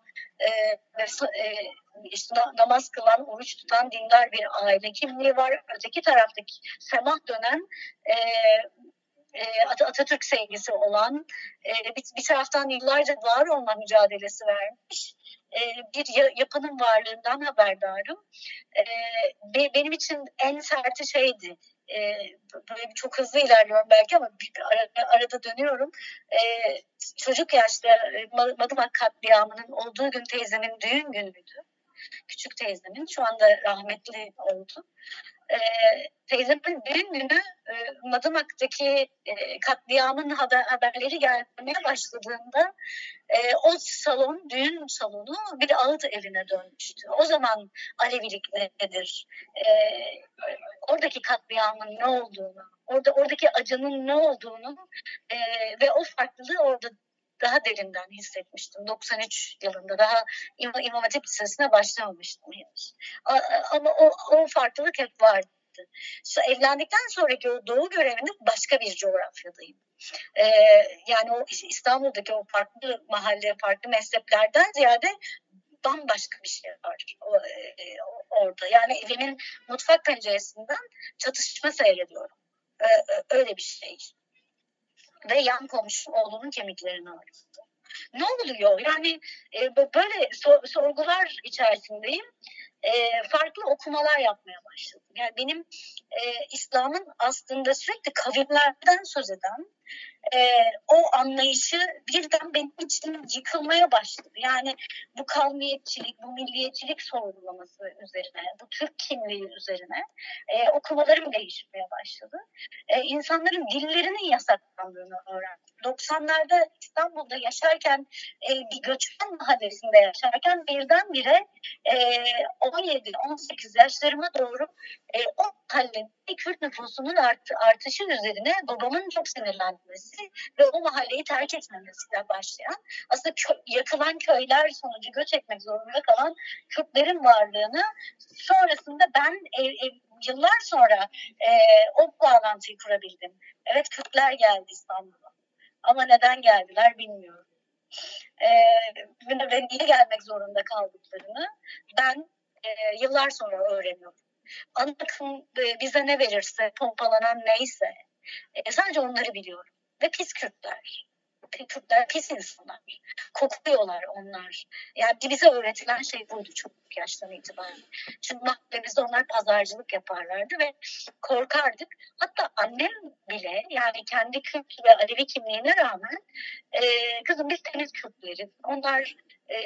işte namaz kılan, oruç tutan dindar bir aile kimliği var. Öteki taraftaki semah dönen Atatürk sevgisi olan, bir taraftan yıllarca var olma mücadelesi vermiş bir yapının varlığından haberdarım. Benim için en serti şeydi. Böyle çok hızlı ilerliyorum belki ama arada dönüyorum. Çocuk yaşta Madımak katliamının olduğu gün teyzemin düğün günüydü. Küçük teyzemin, şu anda rahmetli oldu. Teyzemin düğün günü Madımak'taki katliamın haberleri gelmeye başladığında o salon, düğün salonu bir ağıt evine dönmüştü. O zaman Alevilik nedir? Oradaki katliamın ne olduğunu, oradaki acının ne olduğunu ve o farklılığı orada daha derinden hissetmiştim. 93 yılında daha İmam Hatip Lisesi'ne başlamamıştım henüz. Ama o farklılık hep vardı. Evlendikten sonraki o doğu görevinde başka bir coğrafyadayım. Yani o İstanbul'daki o farklı mahalle, farklı mezheplerden ziyade bambaşka bir şey var orada. Yani evimin mutfak penceresinden çatışma seyrediyorum. Öyle bir şey. Ve yan komşum oğlunun kemiklerini ağrıttı. Ne oluyor? Yani böyle sorgular içerisindeyim. Farklı okumalar yapmaya başladım. Yani benim İslam'ın aslında sürekli kavimlerden söz eden o anlayışı birden benim için yıkılmaya başladı. Yani bu kavmiyetçilik, bu milliyetçilik sorgulaması üzerine, bu Türk kimliği üzerine okumalarım değişmeye başladı. İnsanların dillerinin yasaklandığını öğrendim. 90'larda İstanbul'da yaşarken, bir göçmen mahallesinde yaşarken birdenbire 17-18 yaşlarıma doğru o mahallenin Kürt nüfusunun artışı üzerine babamın çok sinirlenmesi ve o mahalleyi terk etmemesiyle başlayan, aslında yakılan köyler sonucu göç etmek zorunda kalan Kürtlerin varlığını sonrasında ben yıllar sonra o bağlantıyı kurabildim. Evet, Kürtler geldi İstanbul'a ama neden geldiler bilmiyorum. Ve niye gelmek zorunda kaldıklarını ben yıllar sonra öğreniyorum. Ana akım bize ne verirse, pompalanan neyse sadece onları biliyorum. Ve pis Kürtler. Kürtler pis insanlar. Kokuyorlar onlar. Yani bize öğretilen şey buydu çok yaştan itibaren. Çünkü mahallemizde onlar pazarcılık yaparlardı ve korkardık. Hatta annem bile, yani kendi Kürt ve Alevi kimliğine rağmen kızım biz temiz Kürtleriz. Onlar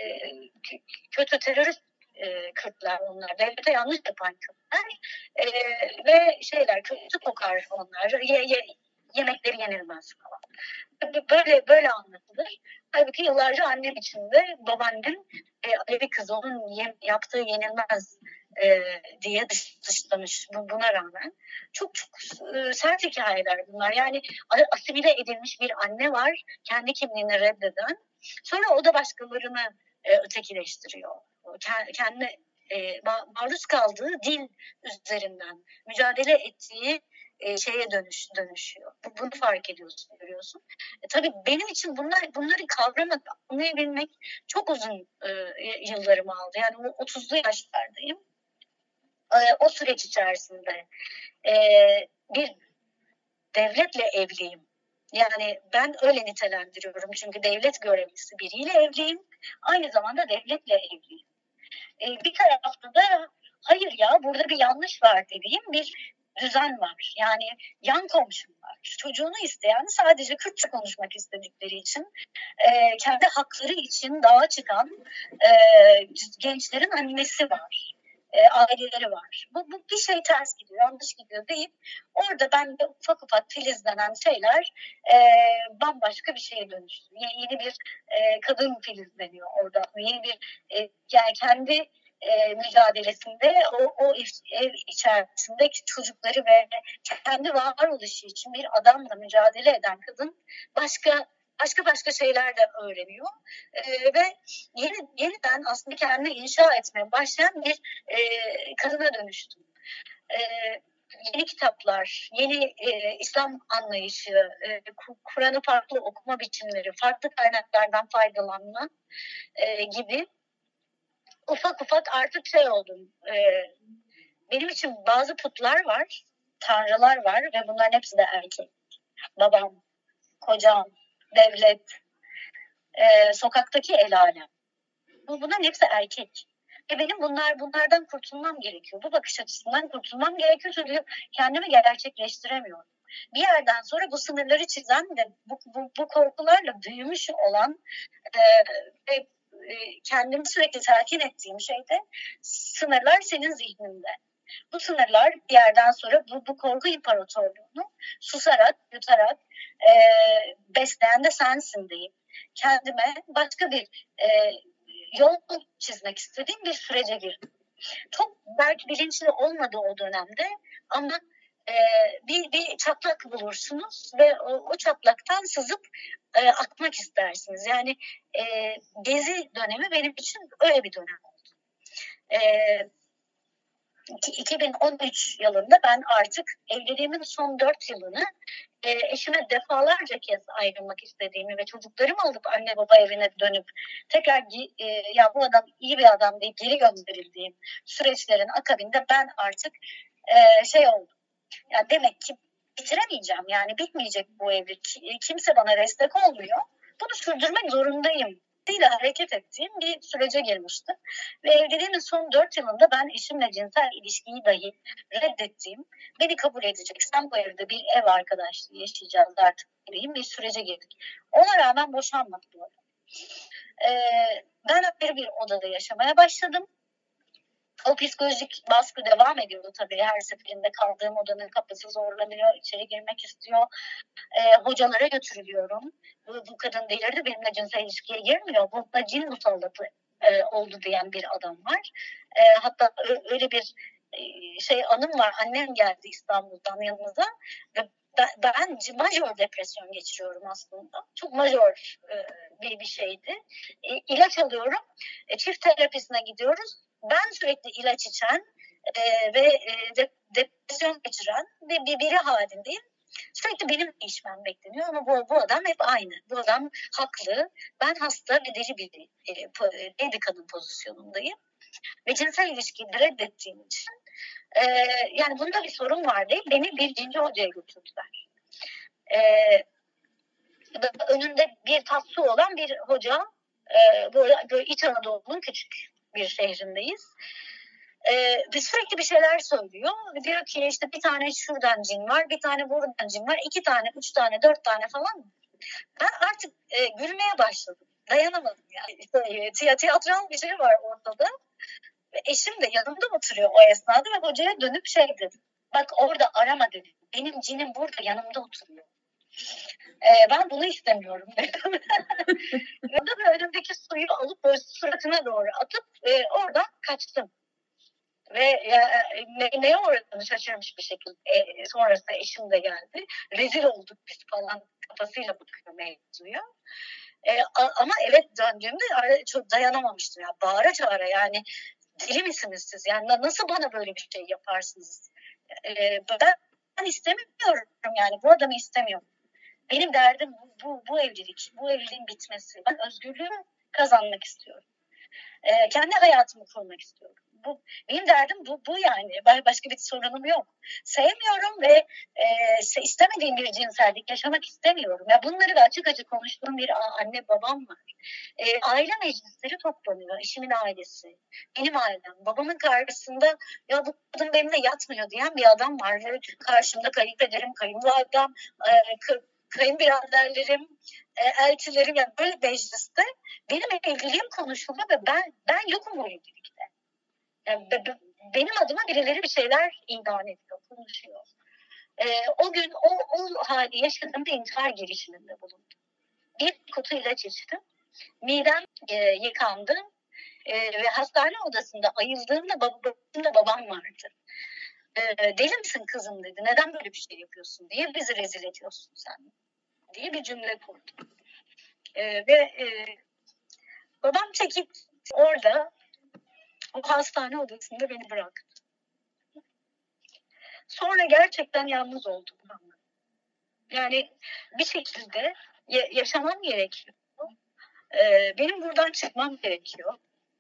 kötü terörist Kürtler onlar. Devlete yanlış yapan Kürtler. Ve kötü kokar onlar. Yemekleri yenilmez falan. Böyle anlatılır. Halbuki yıllarca annem için de babaannem Alevi kız onun yaptığı yenilmez diye dışlamış. Buna rağmen çok sert hikayeler bunlar. Yani asimile edilmiş bir anne var, kendi kimliğini reddeden. Sonra o da başkalarını ötekileştiriyor. Kendi maruz kaldığı dil üzerinden mücadele ettiği şeye dönüşüyor. Bunu fark ediyorsun, görüyorsun. Tabii benim için bunları kavramak, anlayabilmek çok uzun yıllarımı aldı. Yani 30'lu yaşlardayım. O süreç içerisinde bir devletle evliyim. Yani ben öyle nitelendiriyorum. Çünkü devlet görevlisi biriyle evliyim. Aynı zamanda devletle evliyim. Bir tarafta da hayır ya burada bir yanlış var dediğim bir düzen var. Yani yan komşum var. Çocuğunu isteyen, sadece Kürtçe konuşmak istedikleri için kendi hakları için dağa çıkan gençlerin annesi var. Aileleri var. Bu bir şey ters gidiyor, yanlış gidiyor deyip orada bende ufak ufak filizlenen şeyler bambaşka bir şeye dönüştü. Yeni bir kadın filizleniyor orada. Yeni bir yani kendi mücadelesinde o ev içerisindeki çocukları ve kendi varoluşu için bir adamla mücadele eden kadın başka başka şeyler de öğreniyor. Ve yeniden aslında kendini inşa etmeye başlayan bir kadına dönüştüm. Yeni kitaplar, yeni İslam anlayışı, Kur'an'ı farklı okuma biçimleri, farklı kaynaklardan faydalanma gibi ufak ufak artık şey oldum. Benim için bazı putlar var, tanrılar var ve bunların hepsi de erkek. Babam, kocam, devlet, sokaktaki el alem. Bunların hepsi erkek. Ve benim bunlardan kurtulmam gerekiyor. Bu bakış açısından kurtulmam gerekiyor çünkü kendimi gerçekleştiremiyorum. Bir yerden sonra bu sınırları çizen ve bu korkularla büyümüş olan ve kendimi sürekli telkin ettiğim şey de sınırlar senin zihninde. Bu sınırlar bir yerden sonra bu korku imparatorluğunu susarak, yutarak besleyen de sensin deyip kendime başka bir yol çizmek istediğim bir sürece girdim. Çok belki bilinçli olmadı o dönemde ama bir çatlak bulursunuz ve o çatlaktan sızıp akmak istersiniz. Yani gezi dönemi benim için öyle bir dönem oldu. 2013 yılında ben artık evliliğimin son 4 yılını eşime defalarca kez ayrılmak istediğimi ve çocuklarımı alıp anne baba evine dönüp tekrar ya bu adam iyi bir adam deyip geri gönderildiğim süreçlerin akabinde ben artık şey oldum. Ya demek ki bitiremeyeceğim, yani bitmeyecek bu evlilik. Kimse bana destek olmuyor. Bunu sürdürmek zorundayım ile hareket ettiğim bir sürece girmiştim. Ve evliliğimin son 4 yılında ben eşimle cinsel ilişkiyi dahi reddettiğim, beni kabul edeceksen bu evde bir ev arkadaşlığı yaşayacağız artık dediğim bir sürece girdik. Ona rağmen boşanmadık bu arada. Ben ayrı bir odada yaşamaya başladım. O psikolojik baskı devam ediyordu tabii. Her seferinde kaldığım odanın kapısı zorlanıyor, içeri girmek istiyor. Hocalara götürülüyorum. Bu kadın delirdi, benimle cinsel ilişkiye girmiyor. Bunda cin musallatı oldu diyen bir adam var. Hatta öyle bir anım var. Annem geldi İstanbul'dan yanımıza ve ben majör depresyon geçiriyorum aslında. Çok majör bir şeydi. İlaç alıyorum. Çift terapisine gidiyoruz. Ben sürekli ilaç içen ve depresyon geçiren biri halindeyim. Sürekli benim değişmem bekleniyor ama bu adam hep aynı. Bu adam haklı. Ben hasta ve deli bir kadın pozisyonundayım. Ve cinsel ilişkiyi reddettiğim için yani bunda bir sorun var değil. Beni bir cinci hocaya götürdüler. Önünde bir tatlı olan bir hoca, böyle İç Anadolu'nun küçük bir şehrindeyiz. Ve sürekli bir şeyler söylüyor. Diyor ki işte bir tane şuradan cin var, bir tane buradan cin var, 2 tane, 3 tane, 4 tane falan. Ben artık gülmeye başladım. Dayanamadım yani. Tiyatral bir şey var ortada. Ve eşim de yanımda oturuyor o esnada ve hocaya dönüp şey dedi. Bak orada arama dedi. Benim cinim burada yanımda oturuyor. Ben bunu istemiyorum dedim. Orada önümdeki suyu alıp böyle suratına doğru atıp oradan kaçtım. Ve neye uğradığını şaşırmış bir şekilde sonrasında eşim de geldi. Rezil olduk biz falan kafasıyla bakıyor mevzuya. Ama evet döndüğümde çok dayanamamıştım. Ya. Bağıra çağıra yani deli misiniz siz? Yani nasıl bana böyle bir şey yaparsınız? Ben istemiyorum yani bu adamı istemiyorum. Benim derdim bu evlilik, bu evliliğin bitmesi. Ben özgürlüğümü kazanmak istiyorum. Kendi hayatımı kurmak istiyorum. Benim derdim bu yani. Başka bir sorunum yok. Sevmiyorum ve istemediğim bir cinsellik yaşamak istemiyorum. Ya bunları da açık açık konuştuğum bir anne babam var. Aile meclisleri toplanıyor. Eşimin ailesi, benim ailem. Babamın karşısında ya bu kadın benimle yatmıyor diyen bir adam var. Karşımda kayınpederim, kayınvalidem, kayınbiraderlerim, elçilerim, yani böyle mecliste benim evliliğim konuşuldu ve ben yokum bu evlilikte. Yani benim adıma birileri bir şeyler ilan ediyor, konuşuyor. O gün o hali yaşadığımda intihar girişiminde bulundum. Bir kutu ilaç içtim. Midem yıkandı ve hastane odasında ayıldığımda babam vardı. Deli misin kızım dedi. Neden böyle bir şey yapıyorsun diye, bizi rezil ediyorsun sen diye bir cümle kurdum. Ve babam çekip orada o hastane odasında beni bıraktı. Sonra gerçekten yalnız oldum. Yani bir şekilde yaşamam gerekiyor. Benim buradan çıkmam gerekiyor.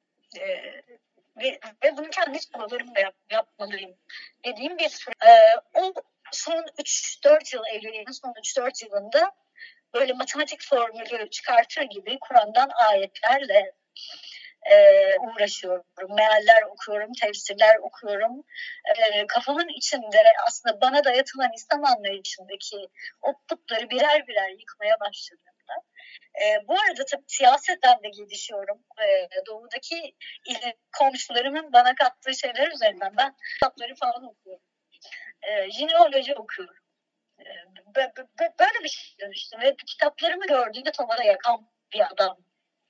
Ve bunu kendi çabalarımla yapmalıyım dediğim bir süre. O son 3-4 yıl, evliliğimin son 3-4 yılında böyle matematik formülü çıkartır gibi Kur'an'dan ayetlerle uğraşıyorum. Mealler okuyorum, tefsirler okuyorum. Kafamın içinde aslında bana dayatılan İslam anlayışındaki o putları birer birer yıkmaya başladığımda. Bu arada tabii siyaseten de gelişiyorum. Doğudaki komşularımın bana kattığı şeyler üzerinden ben kitapları falan okuyorum. Jineoloji okuyorum. Böyle bir şey dönüştüm ve kitaplarımı gördüğünde tavana yakan bir adam.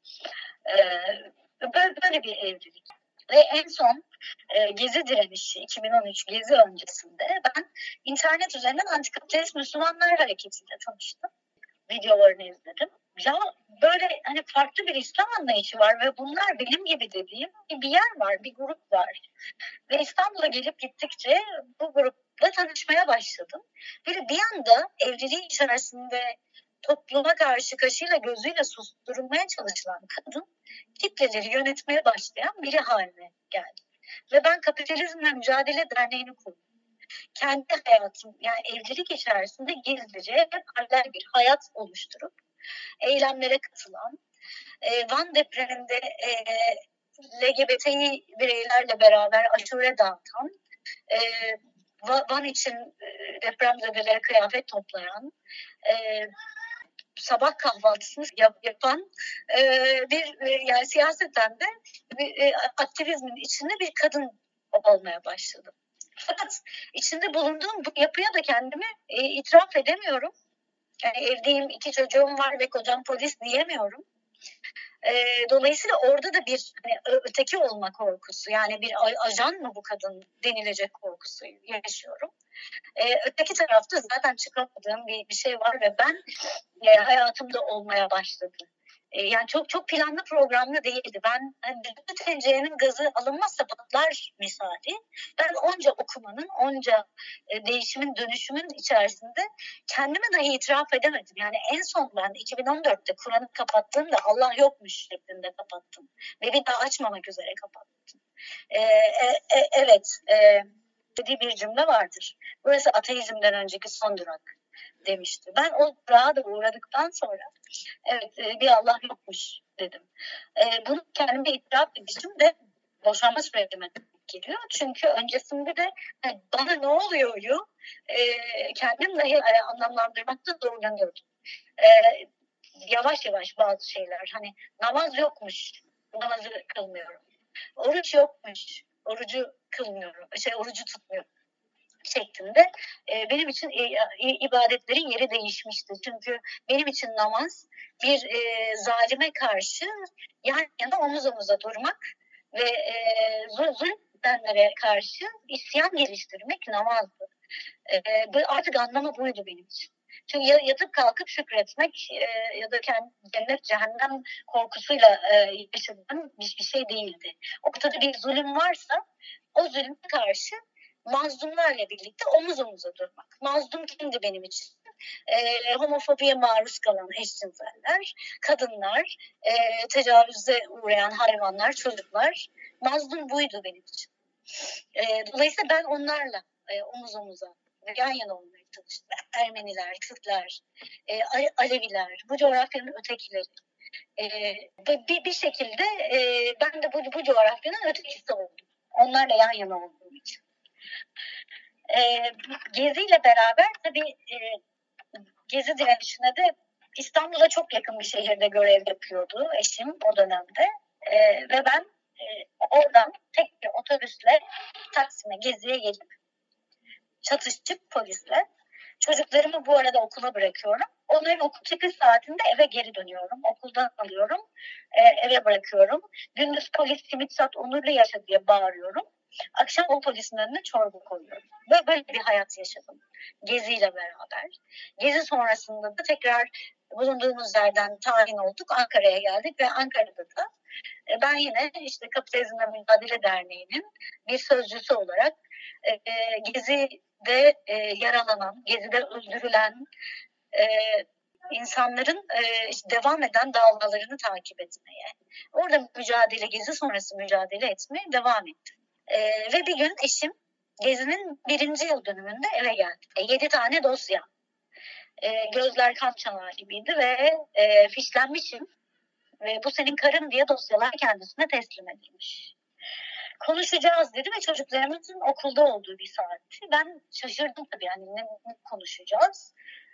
Böyle bir evlilik. Ve en son Gezi direnişi 2013 Gezi öncesinde ben internet üzerinden Antikapitalist Müslümanlar Hareketi'yle tanıştım. Videolarını izledim. Ya böyle hani farklı bir İslam anlayışı var ve bunlar benim gibi dediğim bir yer var, bir grup var. Ve İstanbul'a gelip gittikçe bu grupla tanışmaya başladım. Bir anda evliliğin içerisinde topluma karşı kaşıyla gözüyle susturulmaya çalışılan kadın kitleleri yönetmeye başlayan biri haline geldi. Ve ben Kapitalizmle Mücadele Derneği'ni kurdum. Kendi hayatım, yani evlilik içerisinde gizlice paralel bir hayat oluşturup eylemlere katılan, Van depreminde LGBTİ bireylerle beraber aşure dağıtan, Van için depremzedelere kıyafet toplayan, sabah kahvaltısını yapan yani siyaseten de aktivizmin içinde bir kadın olmaya başladım. Fakat içinde bulunduğum bu yapıya da kendimi itiraf edemiyorum. Yani evdeyim, 2 çocuğum var ve kocam polis diyemiyorum. Dolayısıyla orada da bir hani, öteki olma korkusu, yani bir ajan mı bu kadın denilecek korkusu yaşıyorum. Öteki tarafta zaten çıkamadığım bir şey var ve ben hayatımda olmaya başladı. Yani çok planlı programlı değildi. Ben hani, bu tencerenin gazı alınmazsa patlar misali. Ben onca okumanın, onca değişimin, dönüşümün içerisinde kendime dahi itiraf edemedim. Yani en son ben 2014'te Kur'an'ı kapattığımda Allah yokmuş şeklinde kapattım. Ve bir daha açmamak üzere kapattım. Evet, dediği bir cümle vardır. Burası ateizmden önceki son durak demişti. Ben o durağa da uğradıktan sonra evet bir Allah yokmuş dedim. Bunu kendime itiraf edişim de boşanma sürecime geliyor. Çünkü öncesinde de bana ne oluyor kendim dahi anlamlandırmakta zorlanıyordum. Yavaş yavaş bazı şeyler, hani namaz yokmuş, namazı kılmıyorum. Oruç yokmuş, orucu kılmıyorum, orucu tutmuyorum şeklinde benim için ibadetlerin yeri değişmişti. Çünkü benim için namaz bir zalime karşı yan yana omuz omuza durmak ve zulmedenlere karşı isyan geliştirmek namazdı. Artık anlamı buydu benim için. Çünkü yatıp kalkıp şükretmek ya da cennet cehennem korkusuyla yaşadığım bir şey değildi. Ortada bir zulüm varsa o zulme karşı mazlumlarla birlikte omuz omuza durmak. Mazlum kimdi benim için? Homofobiye maruz kalan eşcinseller, kadınlar, tecavüze uğrayan hayvanlar, çocuklar. Mazlum buydu benim için. Dolayısıyla ben onlarla omuz omuza yan yana olmaya çalıştım. Ermeniler, Kürtler, Aleviler, bu coğrafyanın ötekileri. Bir şekilde ben de bu coğrafyanın ötekisi oldum. Onlarla yan yana olduğum için. Gezi ile beraber tabii Gezi direnişine de İstanbul'a çok yakın bir şehirde görev yapıyordu eşim o dönemde. Ve ben oradan tek bir otobüsle Taksim'e, Gezi'ye gelip çatışıp polisle çocuklarımı bu arada okula bırakıyorum. Onların okul çıkış saatinde eve geri dönüyorum. Okuldan alıyorum, eve bırakıyorum. Gündüz polis simit sat onurlu yaşa diye bağırıyorum. Akşam o polisin önüne çorba koyuyorum. Böyle bir hayat yaşadım Gezi ile beraber. Gezi sonrasında da tekrar bulunduğumuz yerden tayin olduk. Ankara'ya geldik ve Ankara'da da ben yine işte Kapitalizmle Mücadele Derneği'nin bir sözcüsü olarak Gezi'de yaralanan, Gezi'de öldürülen insanların işte devam eden davalarını takip etmeye, orada mücadele, Gezi sonrası mücadele etmeye devam ettim. Ve bir gün eşim Gezi'nin 1. yıl dönümünde eve geldi. 7 tane dosya. Gözler kan çanağı gibiydi ve fişlenmişim. Ve bu senin karın diye dosyalar kendisine teslim edilmiş. Konuşacağız dedi ve çocuklarımızın okulda olduğu bir saatti. Ben şaşırdım tabii, yani ne konuşacağız.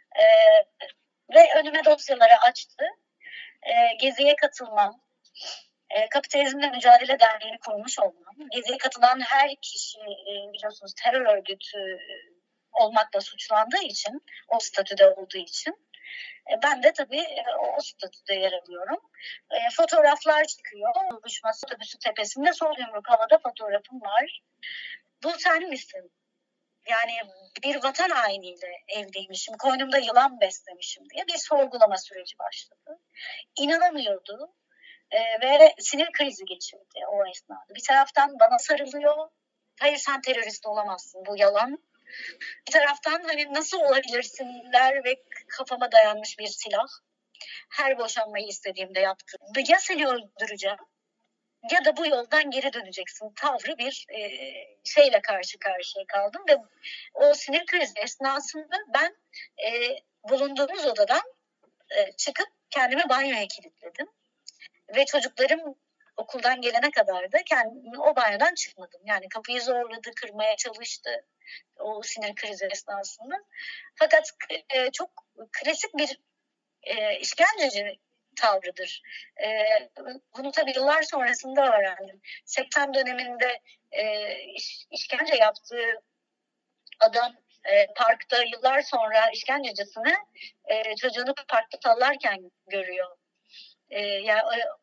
Ve önüme dosyaları açtı. Gezi'ye katılmam, Kapitalizmle Mücadele Derneği'ni kurmuş olmam, Gezi'ye katılan her kişi biliyorsunuz terör örgütü olmakla suçlandığı için, o statüde olduğu için ben de tabii o statüde yer alıyorum. Fotoğraflar çıkıyor. Buluşması otobüsü tepesinde sol yumruk havada fotoğrafım var. Bu sen misin? Yani bir vatan hainiyle evliymişim, koynumda yılan beslemişim diye bir sorgulama süreci başladı. İnanamıyordu ve sinir krizi geçirdi o esnada. Bir taraftan bana sarılıyor, hayır sen terörist olamazsın, bu yalan. Bir taraftan hani nasıl olabilirsinler ve kafama dayanmış bir silah. Her boşanmayı istediğimde yaptım. Ya seni öldüreceğim ya da bu yoldan geri döneceksin tavrı bir şeyle karşı karşıya kaldım ve o sinir krizi esnasında ben bulunduğumuz odadan çıkıp kendimi banyoya kilitledim ve çocuklarım okuldan gelene kadar da kendimi o banyodan çıkmadım. Yani kapıyı zorladı, kırmaya çalıştı o sinir krizi esnasında. Fakat çok klasik bir işkenceci tavrıdır. Bunu tabii yıllar sonrasında öğrendim. 80 döneminde işkence yaptığı adam parkta yıllar sonra işkencecisini çocuğunu parkta sallarken görüyor. Yani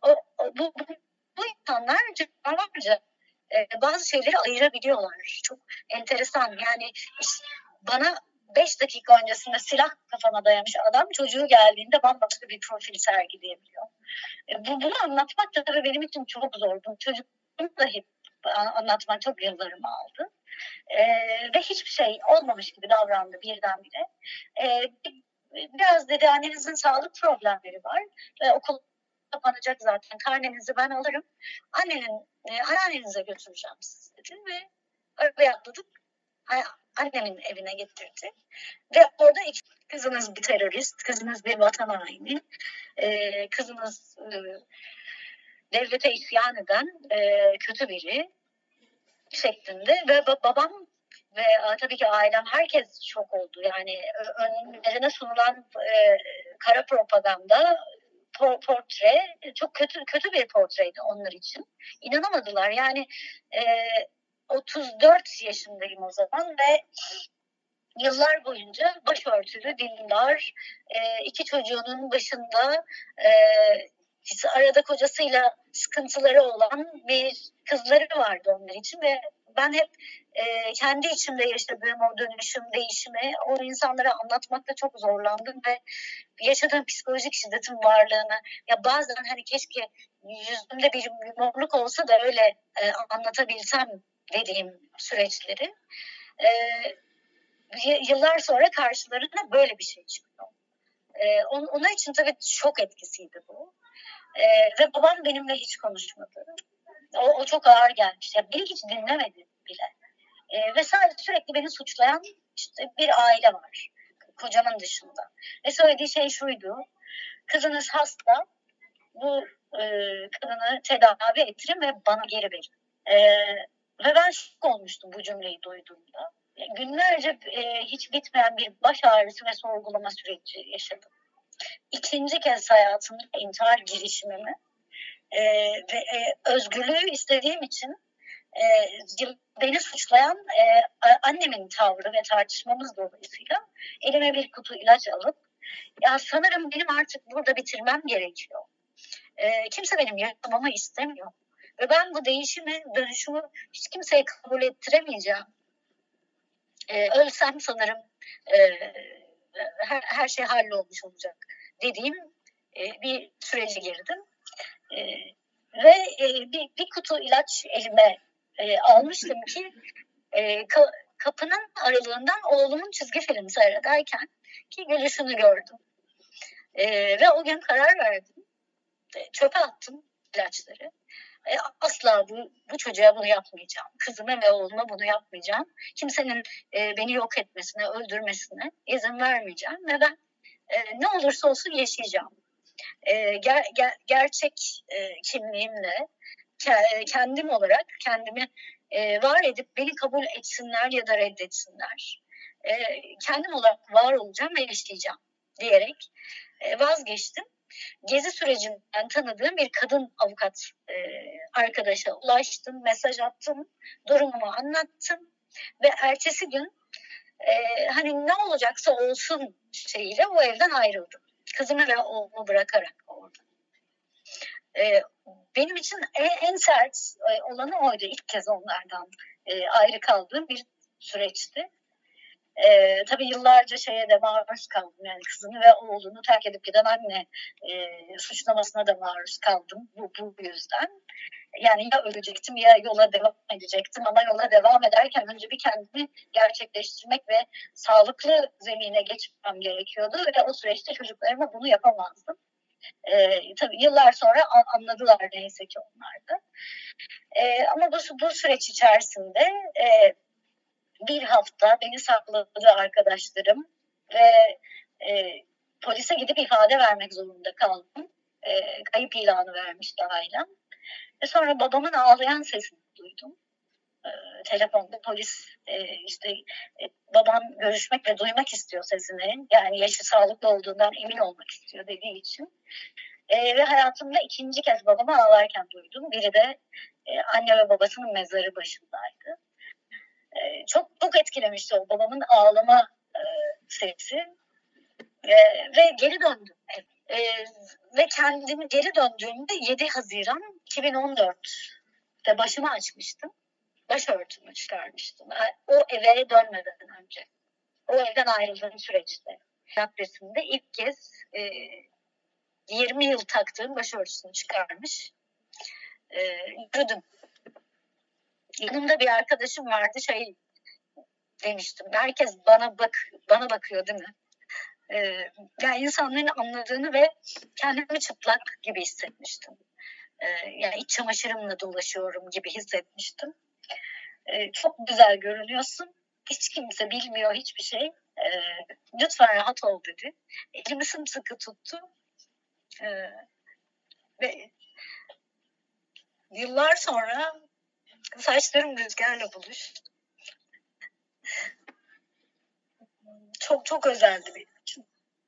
bu insanlar canavarca bazı şeyleri ayırabiliyorlar. Çok enteresan. Yani bana 5 dakika öncesinde silah kafama dayamış adam çocuğu geldiğinde bambaşka bir profil sergileyebiliyor. Bunu anlatmak da tabii benim için çok zordu. Çocukluğumu da hep anlatmak çok yıllarımı aldı. Ve hiçbir şey olmamış gibi davrandı birdenbire. Biraz dedi annenizin sağlık problemleri var ve okul kapanacak zaten. Karnenizi ben alırım. Anneannenize götüreceğim sizi dedi ve arabaya atladık. Annemin evine getirdi. Ve orada kızınız bir terörist, kızınız bir vatan haini, kızınız devlete isyan eden kötü biri şeklinde ve babam ve tabii ki ailem, herkes şok oldu. Yani önlerine sunulan kara propaganda portre çok kötü bir portreydi onlar için. İnanamadılar. Yani 34 yaşındayım o zaman ve yıllar boyunca başörtülü, dindar, 2 çocuğunun başında arada kocasıyla sıkıntıları olan bir kızları vardı onlar için ve ben hep kendi içimde yaşadığım o dönüşüm, değişimi o insanlara anlatmakta çok zorlandım ve yaşadığım psikolojik şiddetin varlığını, ya bazen hani keşke yüzümde bir morluk olsa da öyle anlatabilsem dediğim süreçleri. Yıllar sonra karşılarına böyle bir şey çıkıyor. Onun için tabii şok etkisiydi bu. Ve babam benimle hiç konuşmadı. O çok ağır gelmiş. Ya beni hiç dinlemedi bile. Ve sadece sürekli beni suçlayan işte bir aile var. Kocamın dışında. Ve söylediği şey şuydu. Kızınız hasta. Bu kadını tedavi ettirin ve bana geri verin. Ve ben şok olmuştum bu cümleyi duyduğumda. Günlerce hiç bitmeyen bir baş ağrısı ve sorgulama süreci yaşadım. 2. kez hayatımda intihar girişimimi ve özgürlüğü istediğim için beni suçlayan annemin tavrı ve tartışmamız dolayısıyla elime bir kutu ilaç alıp ya sanırım benim artık burada bitirmem gerekiyor. Kimse benim yaşamamı istemiyor. Ve ben bu değişimi, dönüşümü hiç kimseye kabul ettiremeyeceğim. Ölsem sanırım her şey hallolmuş olacak dediğim bir sürece girdim. Ve bir kutu ilaç elime almıştım ki kapının aralığından oğlumun çizgi film seyrederken ki gülüşünü gördüm. Ve o gün karar verdim. Çöpe attım ilaçları. Asla bu çocuğa bunu yapmayacağım. Kızıma ve oğluma bunu yapmayacağım. Kimsenin beni yok etmesine, öldürmesine izin vermeyeceğim. Ve ben ne olursa olsun yaşayacağım. Gerçek kimliğimle, kendim olarak kendimi var edip beni kabul etsinler ya da reddetsinler. Kendim olarak var olacağım ve yaşayacağım diyerek vazgeçtim. Gezi sürecinden tanıdığım bir kadın avukat arkadaşa ulaştım, mesaj attım, durumumu anlattım ve ertesi gün hani ne olacaksa olsun şeyiyle o evden ayrıldım. Kızımı ve oğlumu bırakarak orada. Benim için en sert olanı oydu. İlk kez onlardan ayrı kaldığım bir süreçti. Tabii yıllarca şeye de maruz kaldım. Yani kızını ve oğlunu terk edip giden anne suçlamasına da maruz kaldım bu yüzden. Yani ya ölecektim ya yola devam edecektim ama yola devam ederken önce bir kendimi gerçekleştirmek ve sağlıklı zemine geçmem gerekiyordu ve o süreçte çocuklarıma bunu yapamazdım. Tabii yıllar sonra anladılar neyse ki onlar da. Ama bu süreç içerisinde bir hafta beni sakladı arkadaşlarım ve polise gidip ifade vermek zorunda kaldım. Kayıp ilanı vermişti ailem. Ve sonra babamın ağlayan sesini duydum. Telefonda polis babam görüşmek ve duymak istiyor sesini. Yani yaşı sağlıklı olduğundan emin olmak istiyor dediği için. Ve hayatımda ikinci kez babamı ağlarken duydum. Biri de anne ve babasının mezarı başındaydı. Çok etkilemişti o babamın ağlama sesi. Ve geri döndüm. Ve kendimi geri döndüğümde 7 Haziran 2014'te başımı açmıştım. Başörtümü çıkarmıştım. O eve dönmeden önce. O evden ayrıldığım süreçte. Caddesinde ilk kez 20 yıl taktığım başörtüsünü çıkarmış. Yürüdüm. Yanımda bir arkadaşım vardı, demiştim. Herkes bana bakıyor değil mi? Yani insanların anladığını ve kendimi çıplak gibi hissetmiştim. Yani iç çamaşırımla dolaşıyorum gibi hissetmiştim. Çok güzel görünüyorsun. Hiç kimse bilmiyor hiçbir şey. Lütfen rahat ol dedi. Elimi sımsıkı tuttu. Ve yıllar sonra saçlarım rüzgarla buluştu. Çok özeldi benim için.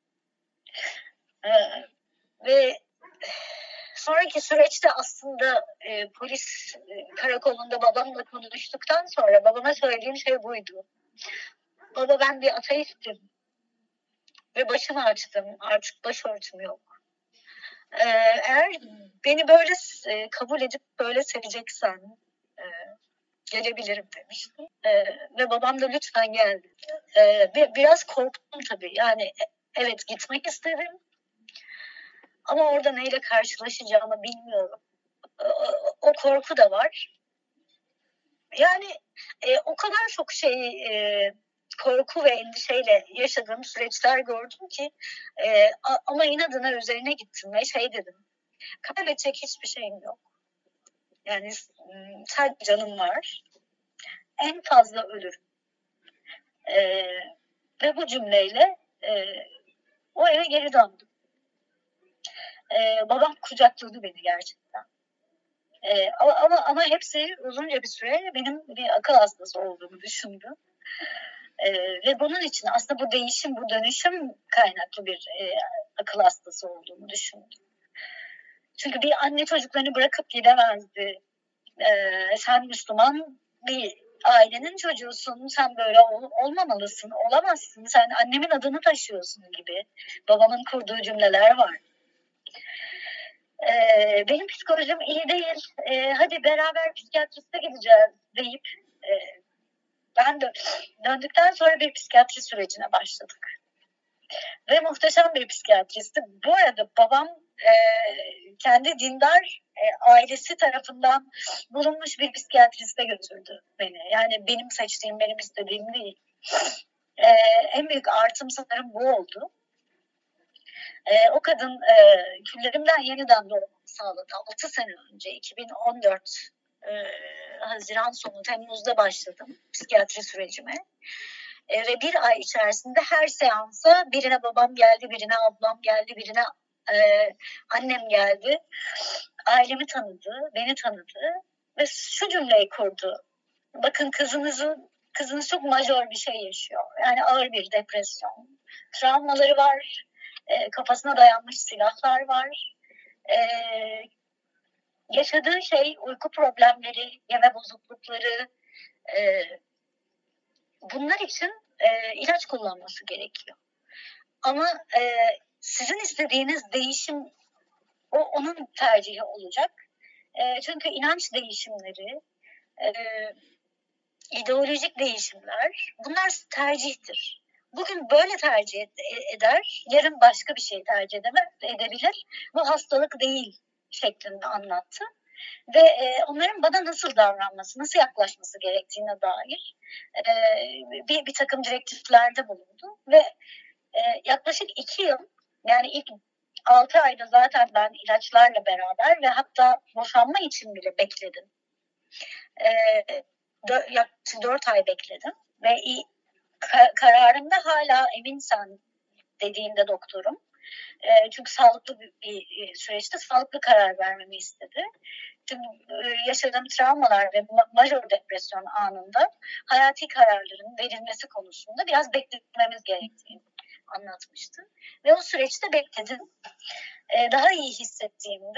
Ve sonraki süreçte aslında polis karakolunda babamla konuştuktan sonra babama söylediğim şey buydu. Baba, ben bir ateistim ve başımı açtım. Artık başörtüm yok. Eğer beni böyle kabul edip böyle seveceksen gelebilirim demiştim. Ve babam da lütfen gel. Biraz korktum tabii. Yani evet, gitmek istedim. Ama orada neyle karşılaşacağımı bilmiyorum. O korku da var. Yani o kadar çok korku ve endişeyle yaşadığım süreçler gördüm ki ama inadına üzerine gittim ve dedim. Kaybedecek hiçbir şeyim yok. Yani sadece canım var. En fazla ölürüm. Ve bu cümleyle o eve geri döndüm. Babam kucakladı beni gerçekten. Ama hepsi uzunca bir süre benim bir akıl hastası olduğumu düşündü. Ve bunun için aslında bu değişim, bu dönüşüm kaynaklı bir akıl hastası olduğumu düşündüm. Çünkü bir anne çocuklarını bırakıp gidemezdi. Sen Müslüman bir ailenin çocuğusun, sen böyle olmamalısın, olamazsın, sen annemin adını taşıyorsun gibi babamın kurduğu cümleler var. Benim psikolojim iyi değil, hadi beraber psikiyatriste gideceğiz deyip ben döndükten sonra bir psikiyatri sürecine başladık. Ve muhteşem bir psikiyatristi. Bu arada babam kendi dindar ailesi tarafından bulunmuş bir psikiyatriste götürdü beni. Yani benim seçtiğim, benim istediğim değil. En büyük artım sanırım bu oldu. O kadın küllerimden yeniden doğmamı sağladı. 6 sene önce 2014 Haziran sonu Temmuz'da başladım psikiyatri sürecime. Ve bir ay içerisinde her seansa birine babam geldi, birine ablam geldi, birine annem geldi. Ailemi tanıdı, beni tanıdı ve şu cümleyi kurdu. Bakın kızınız çok majör bir şey yaşıyor. Yani ağır bir depresyon. Travmaları var, kafasına dayanmış silahlar var. Yaşadığı şey uyku problemleri, yeme bozuklukları. Bunlar için ilaç kullanması gerekiyor. Ama sizin istediğiniz değişim onun tercihi olacak. Çünkü inanç değişimleri, ideolojik değişimler bunlar tercihtir. Bugün böyle tercih eder, yarın başka bir şey tercih edebilir. Bu hastalık değil şeklinde anlattı. Ve onların bana nasıl davranması, nasıl yaklaşması gerektiğine dair bir takım direktiflerde bulundu. Ve yaklaşık 2 yıl, yani ilk 6 ayda zaten ben ilaçlarla beraber ve hatta boşanma için bile bekledim. Yaklaşık 4 ay bekledim ve kararımda hala eminsen dediğinde doktorum. Çünkü sağlıklı bir süreçte sağlıklı karar vermemi istedi. Çünkü yaşadığım travmalar ve majör depresyon anında hayati kararların verilmesi konusunda biraz beklememiz gerektiğini anlatmıştı. Ve o süreçte bekledim. Daha iyi hissettiğimde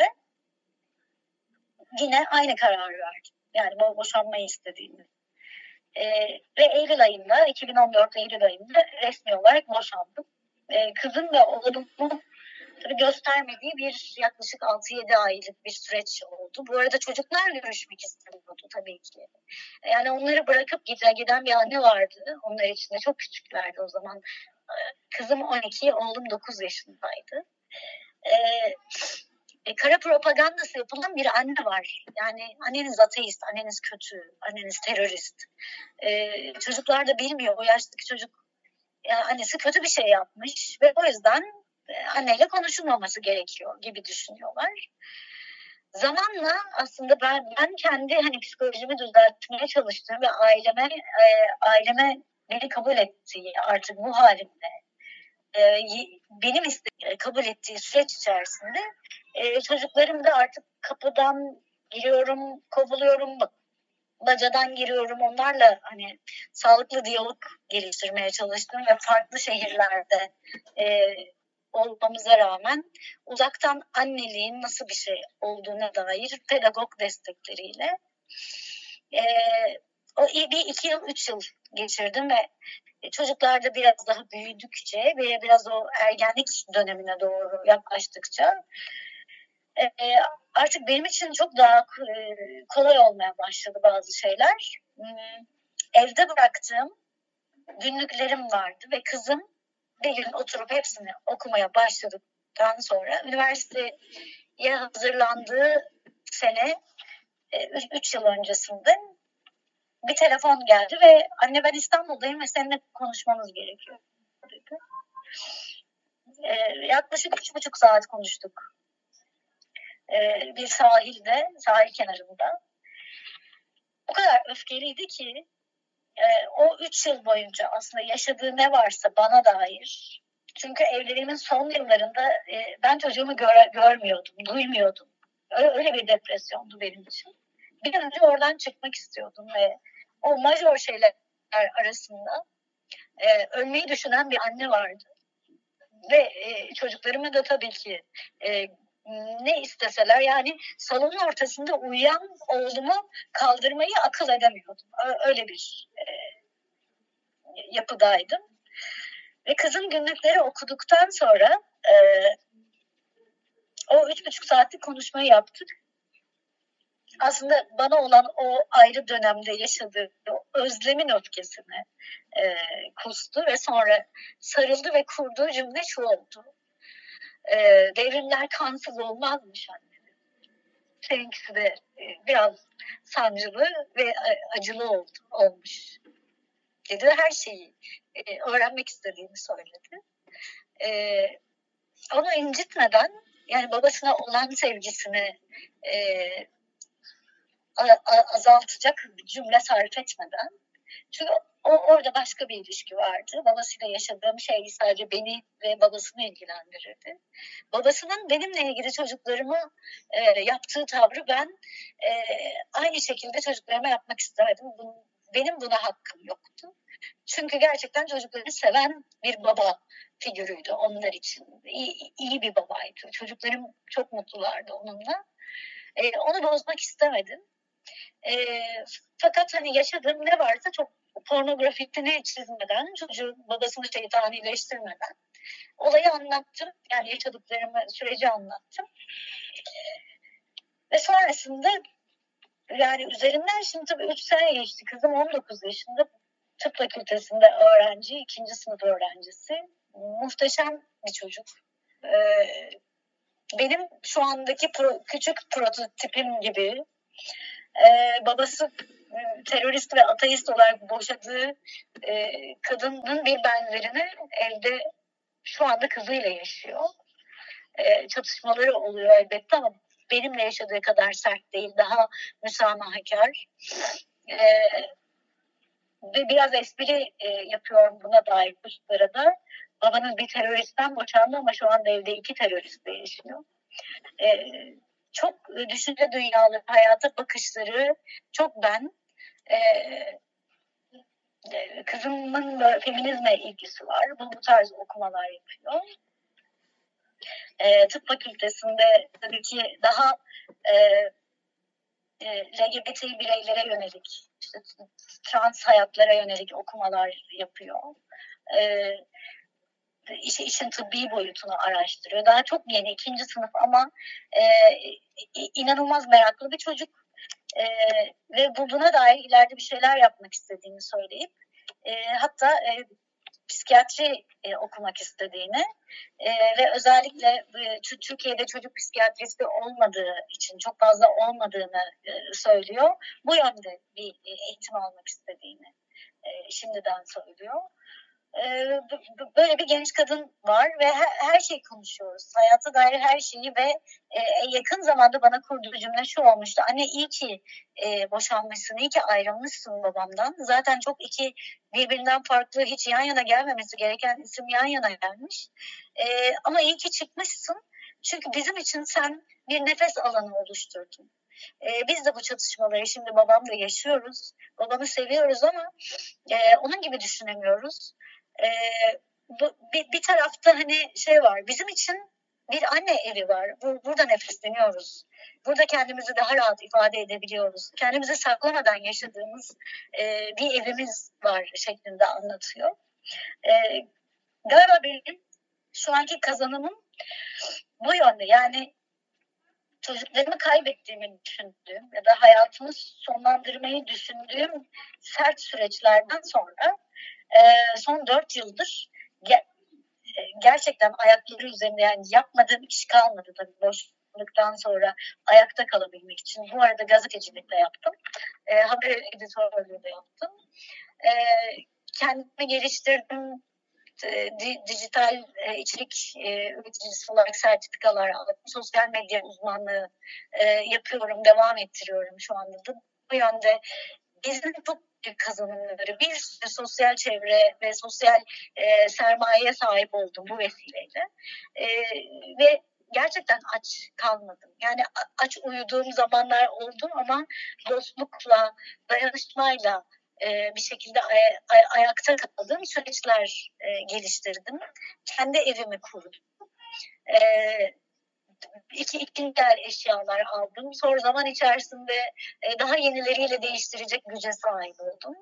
yine aynı kararı verdim. Yani boşanmayı istediğimde. Ve Eylül ayında, 2014 Eylül ayında resmi olarak boşandım. Kızım ve oğlumun tabii göstermediği bir yaklaşık 6-7 aylık bir süreç oldu. Bu arada çocuklar görüşmek istemiyordu tabii ki. Yani onları bırakıp giden bir anne vardı. Onlar için de çok küçüklerdi o zaman. Kızım 12, oğlum 9 yaşındaydı. Kara propagandası yapılan bir anne var. Yani anneniz ateist, anneniz kötü, anneniz terörist. Çocuklar da bilmiyor, o yaştaki çocuk yani annesi kötü bir şey yapmış ve o yüzden anneyle konuşulmaması gerekiyor gibi düşünüyorlar. Zamanla aslında ben kendi hani psikolojimi düzeltmeye çalıştım ve aileme beni kabul ettiği artık bu halimle benim kabul ettiği süreç içerisinde çocuklarım da artık kapıdan giriyorum, kovuluyorum, bacadan giriyorum. Onlarla hani sağlıklı diyalog geliştirmeye çalıştım ve farklı şehirlerde olmamıza rağmen uzaktan anneliğin nasıl bir şey olduğuna dair pedagog destekleriyle o bir 2 yıl, 3 yıl geçirdim ve çocuklar da biraz daha büyüdükçe ve biraz o ergenlik dönemine doğru yaklaştıkça artık benim için çok daha kolay olmaya başladı bazı şeyler. Evde bıraktığım günlüklerim vardı ve kızım bir gün oturup hepsini okumaya başladıktan sonra üniversiteye hazırlandığı sene 3 yıl öncesinde bir telefon geldi ve anne ben İstanbul'dayım ve seninle konuşmamız gerekiyor dedi. Yaklaşık 3,5 saat konuştuk. Bir sahil kenarında. O kadar öfkeliydi ki o 3 yıl boyunca aslında yaşadığı ne varsa bana dair. Çünkü evliliğimin son yıllarında ben çocuğumu görmüyordum, duymuyordum. Öyle bir depresyondu benim için. Bir an önce oradan çıkmak istiyordum ve o majör şeyler arasında ölmeyi düşünen bir anne vardı. Ve çocuklarımı da tabii ki ne isteseler yani salonun ortasında uyuyan oğlumu kaldırmayı akıl edemiyordum. Öyle bir yapıdaydım. Ve kızım günlükleri okuduktan sonra o 3,5 saatlik konuşmayı yaptık. aslında bana olan o ayrı dönemde yaşadığı özlemin öfkesini kustu ve sonra sarıldı ve kurduğu cümle şu oldu. Devrimler kansız olmazmış anne. Seninkisi de biraz sancılı ve acılı olmuş dedi. Her şeyi öğrenmek istediğini söyledi. Onu incitmeden, yani babasına olan sevgisini azaltacak bir cümle sarf etmeden, çünkü orada başka bir ilişki vardı. Babasıyla yaşadığım şey sadece beni ve babasını ilgilendirirdi. Babasının benimle ilgili çocuklarıma yaptığı tavrı ben aynı şekilde çocuklarıma yapmak isterdim. Benim buna hakkım yoktu. Çünkü gerçekten çocuklarını seven bir baba figürüydü onlar için. İyi bir babaydı. Çocuklarım çok mutlulardı onunla. Onu bozmak istemedim. Fakat hani yaşadığım ne varsa çok pornografisini çizmeden, çocuğun babasını şeytanileştirmeden olayı anlattım. Yani yaşadıklarımı, süreci anlattım. Ve sonrasında yani üzerinden şimdi tabii 3 sene geçti. Kızım 19 yaşında, tıp fakültesinde öğrenci, 2. sınıf öğrencisi. Muhteşem bir çocuk. Benim şu andaki küçük prototipim gibi. Babası terörist ve ateist olarak boşadığı kadının bir benzerini evde şu anda kızıyla yaşıyor. Çatışmaları oluyor elbette ama benimle yaşadığı kadar sert değil, daha müsamahakar. Ve biraz espri yapıyorum buna dair bu sırada. Babanın bir teröristten boşandı ama şu anda evde 2 teröristle yaşıyor. Çok düşünce dünyalı, hayata bakışları çok ben. Kızımın da feminizme ilgisi var. Bu tarz okumalar yapıyor. Tıp fakültesinde tabii ki daha LGBT bireylere yönelik, işte, trans hayatlara yönelik okumalar yapıyor. İşin tıbbi boyutunu araştırıyor. Daha çok yeni, 2. sınıf ama inanılmaz meraklı bir çocuk. Ve buna dair ileride bir şeyler yapmak istediğini söyleyip hatta psikiyatri okumak istediğini ve özellikle Türkiye'de çocuk psikiyatristi olmadığı için, çok fazla olmadığını söylüyor. Bu yönde bir eğitim almak istediğini şimdiden söylüyor. Böyle bir genç kadın var ve her şeyi konuşuyoruz. Hayata dair her şeyi ve yakın zamanda bana kurduğu cümle şu olmuştu. Anne iyi ki boşanmışsın, iyi ki ayrılmışsın babamdan. Zaten çok iki birbirinden farklı, hiç yan yana gelmemesi gereken isim yan yana gelmiş. Ama iyi ki çıkmışsın. Çünkü bizim için sen bir nefes alanı oluşturdun. Biz de bu çatışmaları şimdi babamla yaşıyoruz. Babamı seviyoruz ama onun gibi düşünemiyoruz. Bir tarafta hani şey var, bizim için bir anne evi var. Burada nefesleniyoruz. Burada kendimizi daha rahat ifade edebiliyoruz. Kendimizi saklamadan yaşadığımız bir evimiz var şeklinde anlatıyor. Galiba benim şu anki kazanımım bu yönde. Yani çocuklarımı kaybettiğimi düşündüğüm ya da hayatımı sonlandırmayı düşündüğüm sert süreçlerden sonra son 4 yıldır gerçekten ayakları üzerinde, yani yapmadığım iş kalmadı tabii boşluktan sonra ayakta kalabilmek için. Bu arada gazetecilik de yaptım. Haber editörlüğü de yaptım. Kendimi geliştirdim. Dijital içerik üreticisi olarak sertifikalar aldım. Sosyal medya uzmanlığı yapıyorum, devam ettiriyorum şu anda da. Bu yönde bizim çok büyük kazanımları, bir sürü sosyal çevre ve sosyal sermayeye sahip oldum bu vesileyle. Ve gerçekten aç kalmadım. Yani aç uyuduğum zamanlar oldu ama dostlukla, dayanışmayla bir şekilde ayakta kaldığım süreçler geliştirdim. Kendi evimi kurdum. İkinci el eşyalar aldım. Sonra zaman içerisinde daha yenileriyle değiştirecek güce sahip oldum.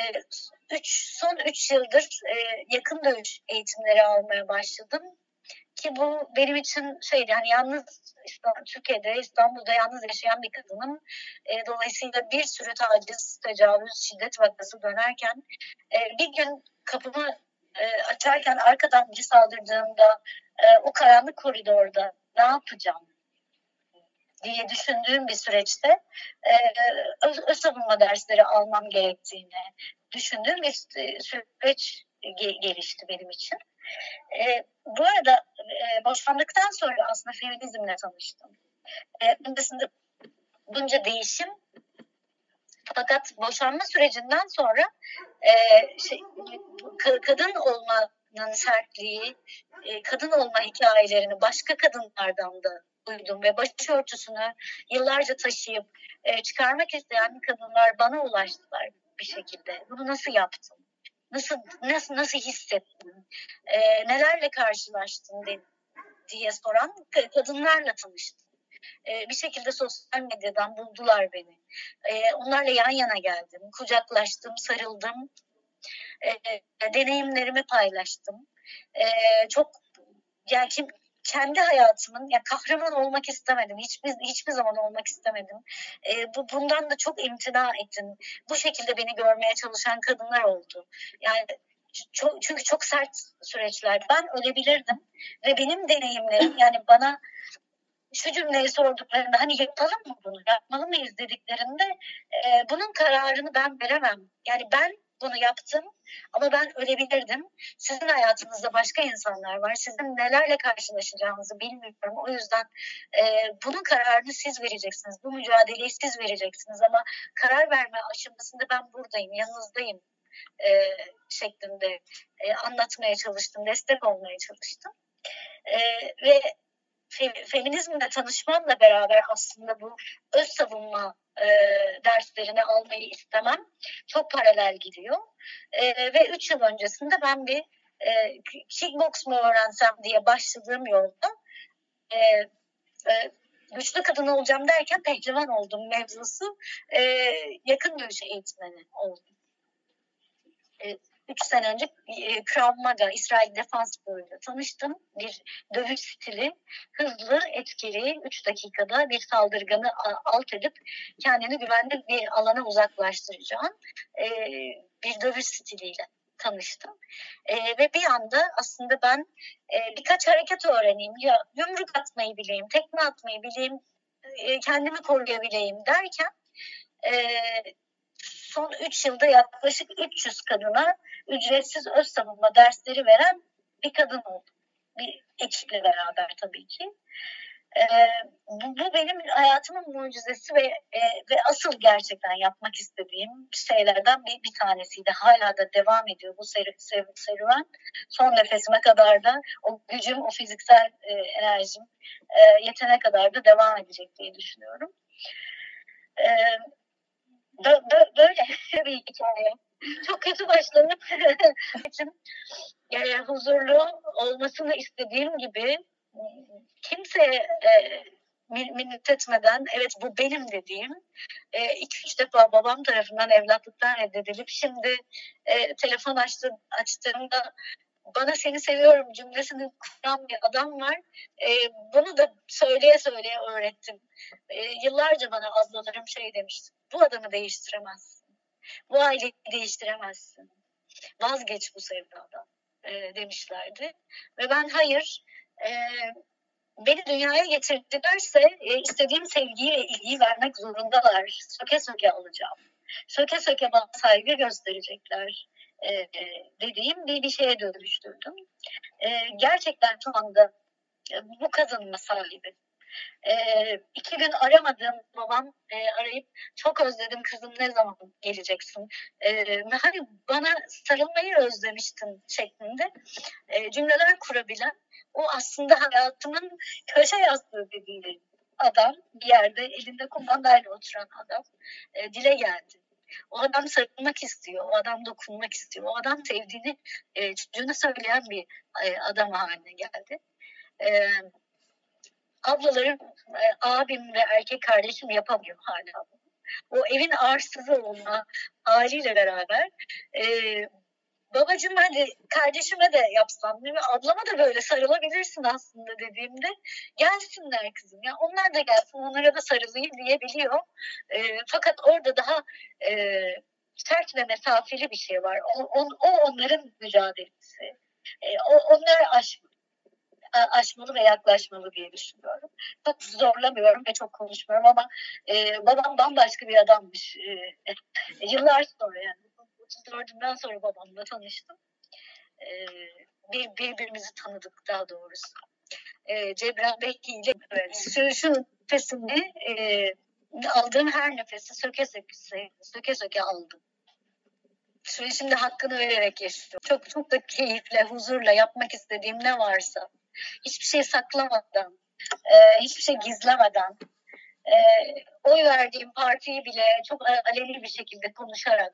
Son 3 yıldır yakın dövüş eğitimleri almaya başladım. Ki bu benim için şeydi, hani yalnız Türkiye'de, İstanbul'da yalnız yaşayan bir kadınım. Dolayısıyla bir sürü taciz, tecavüz, şiddet vakası dönerken bir gün kapımı açarken arkadan biri saldırdığında o karanlık koridorda ne yapacağım diye düşündüğüm bir süreçte öz savunma dersleri almam gerektiğini düşündüğüm bir süreç gelişti benim için. Bu arada boşandıktan sonra aslında feminizmle tanıştım. Öncesinde bunca değişim, fakat boşanma sürecinden sonra kadın olmanın sertliği, kadın olma hikayelerini başka kadınlardan da duydum ve başörtüsünü yıllarca taşıyıp çıkarmak isteyen kadınlar bana ulaştılar bir şekilde. Bunu nasıl yaptın? Nasıl hissettin? Nelerle karşılaştın diye soran kadınlarla tanıştım. Bir şekilde sosyal medyadan buldular beni. Onlarla yan yana geldim, kucaklaştım, sarıldım, deneyimlerimi paylaştım. Çok yani kendi hayatımın kahraman olmak istemedim. Hiçbir zaman olmak istemedim. Bundan da çok imtina ettim. Bu şekilde beni görmeye çalışan kadınlar oldu. Yani çünkü çok sert süreçler. Ben ölebilirdim ve benim deneyimlerim, yani bana şu cümleyi sorduklarında hani yapalım mı bunu, yapmalı mıyız dediklerinde bunun kararını ben veremem. Yani ben bunu yaptım ama ben ölebilirdim. Sizin hayatınızda başka insanlar var. Sizin nelerle karşılaşacağınızı bilmiyorum. O yüzden bunun kararını siz vereceksiniz. Bu mücadeleyi siz vereceksiniz ama karar verme aşamasında ben buradayım, yanınızdayım şeklinde anlatmaya çalıştım, destek olmaya çalıştım. Ve feminizmle tanışmamla beraber aslında bu öz savunma derslerini almayı istemem çok paralel gidiyor. Ve 3 yıl öncesinde ben bir kickbox mu öğrensem diye başladığım yolda güçlü kadın olacağım derken pehlivan oldum mevzusu. Yakın dövüş eğitmeni oldum. 3 sene önce Krav Maga, İsrail Defans Spor'uyla tanıştım. Bir dövüş stili, hızlı, etkili, 3 dakikada bir saldırganı alt edip kendini güvenli bir alana uzaklaştıracağım bir dövüş stiliyle tanıştım. Ve bir anda aslında ben birkaç hareket öğreneyim, ya yumruk atmayı bileyim, tekme atmayı bileyim, kendimi koruyabileyim derken son 3 yılda yaklaşık 300 kadına ücretsiz öz savunma dersleri veren bir kadın oldum. Bir ekiple beraber tabii ki. Bu benim hayatımın mucizesi ve asıl gerçekten yapmak istediğim şeylerden bir tanesiydi. Hala da devam ediyor bu serüven. Son nefesime kadar da o gücüm, o fiziksel enerjim yetene kadar da devam edecek diye düşünüyorum. Böyle bir hikaye. Çok kötü başlanıp huzurlu olmasını istediğim gibi kimseye minnet etmeden evet bu benim dediğim 2-3 defa babam tarafından evlatlıktan reddedilip şimdi telefon açtığımda bana seni seviyorum cümlesini kuran bir adam var. Bunu da söyleye öğrettim. Yıllarca bana ablalarım şey demişti. Bu adamı değiştiremezsin. Bu aileyi değiştiremezsin. Vazgeç bu sevdadan demişlerdi. Ve ben hayır, beni dünyaya getirdilerse istediğim sevgiyi ve ilgiyi vermek zorundalar. Söke söke alacağım. Söke söke bana saygı gösterecekler dediğim bir şeye dönüştürdüm. Gerçekten şu anda bu kadınla sahibi. 2 gün aramadığım babam arayıp çok özledim kızım ne zaman geleceksin? Hani bana sarılmayı özlemiştin şeklinde cümleler kurabilen o aslında hayatımın köşe yastığı dediği adam bir yerde elinde kumandayla oturan adam dile geldi. O adam sarılmak istiyor, o adam dokunmak istiyor, o adam sevdiğini çocuğuna söyleyen bir adam haline geldi. Ablalarım, abim ve erkek kardeşim yapamıyor hala. O evin arsızı olma haliyle beraber babacığım hadi kardeşime de yapsam değil mi? Ablama da böyle sarılabilirsin aslında dediğimde gelsinler kızım ya onlar da gelsin onlara da sarılayım diyebiliyor. Fakat orada daha sert ve mesafeli bir şey var. O onların mücadelesi. Onları aşmalı ve yaklaşmalı diye düşünüyorum. Çok zorlamıyorum ve çok konuşmuyorum ama babam bambaşka bir adammış. Yıllar sonra yani 34'ünden sonra babamla tanıştım. Birbirimizi tanıdık daha doğrusu. Cebrail Bey ile evet, şu nefesini aldığım her nefesi söke söke aldım. Şimdi hakkını vererek yaşıyorum. Çok çok da keyifle, huzurla yapmak istediğim ne varsa, hiçbir şey saklamadan, hiçbir şey gizlemeden, oy verdiğim partiyi bile çok aleni bir şekilde konuşarak,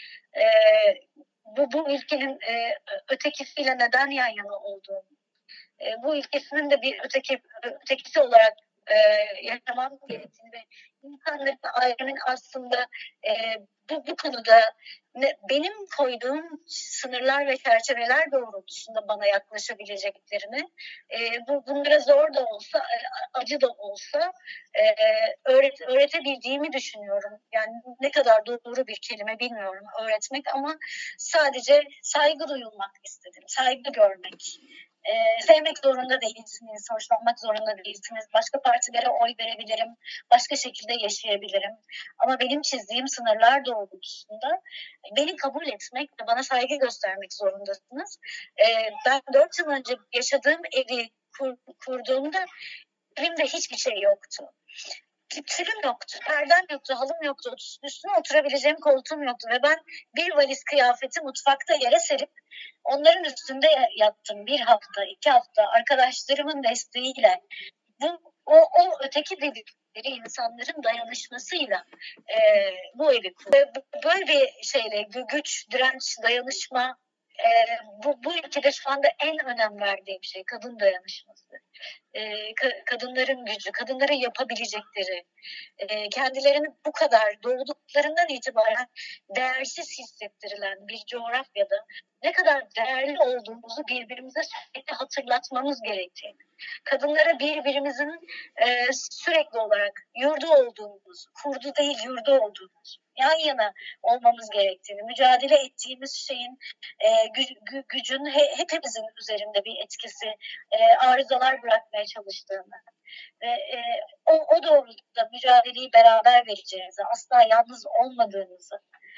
bu ülkenin ötekisiyle neden yan yana olduğunu, bu ülkesinin de bir ötekisi olarak yaşamam gerektiğini ve insanların ailemin aslında bu konuda benim koyduğum sınırlar ve çerçeveler doğrultusunda bana yaklaşabileceklerini, bunlara zor da olsa, acı da olsa öğretebildiğimi düşünüyorum. Yani ne kadar doğru bir kelime bilmiyorum öğretmek ama sadece saygı duyulmak istedim, saygı görmek. Sevmek zorunda değilsiniz, hoşlanmak zorunda değilsiniz. Başka partilere oy verebilirim, başka şekilde yaşayabilirim. Ama benim çizdiğim sınırlar doğrultusunda beni kabul etmek ve bana saygı göstermek zorundasınız. Ben 4 yıl önce yaşadığım evi kurduğumda evimde hiçbir şey yoktu. Tülüm yoktu, perdem yoktu, halım yoktu, üstüne oturabileceğim koltuğum yoktu ve ben bir valiz kıyafeti mutfakta yere serip onların üstünde yattım 1 hafta, 2 hafta arkadaşlarımın desteğiyle. O öteki dedikleri insanların dayanışmasıyla bu evi kurdum. Böyle bir şeyle güç, direnç, dayanışma bu ülkede şu anda en önem verdiğim şey kadın dayanışması. Kadınların gücü, kadınların yapabilecekleri, kendilerini bu kadar doğduklarından itibaren değersiz hissettirilen bir coğrafyada ne kadar değerli olduğumuzu birbirimize sürekli hatırlatmamız gerektiğini, kadınlara birbirimizin sürekli olarak yurdu olduğumuz, kurdu değil yurdu olduğumuz, yan yana olmamız gerektiğini, mücadele ettiğimiz şeyin gücün hepimizin üzerinde bir etkisi, arızalar bırakmaya çalıştığını ve o doğrultuda mücadeleyi beraber vereceğimizi, asla yalnız olmadığımızı,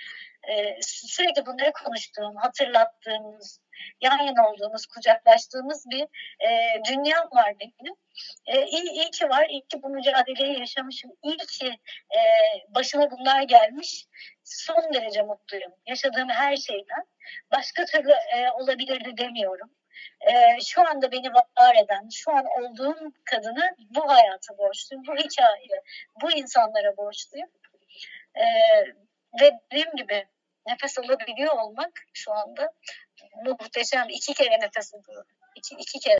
sürekli bunları konuştuğum, hatırlattığımız, yan yana olduğumuz, kucaklaştığımız bir dünyam var benim. İyi ki var, iyi ki bu mücadeleyi yaşamışım, iyi ki başıma bunlar gelmiş. Son derece mutluyum. Yaşadığım her şeyden. Başka türlü olabilirdi demiyorum. Şu anda beni var eden, şu an olduğum kadını bu hayata borçluyum, bu hikaye, bu insanlara borçluyum. Ve dediğim gibi nefes alabiliyor olmak şu anda muhteşem. 2 kere nefes alıyorum. 2 kere.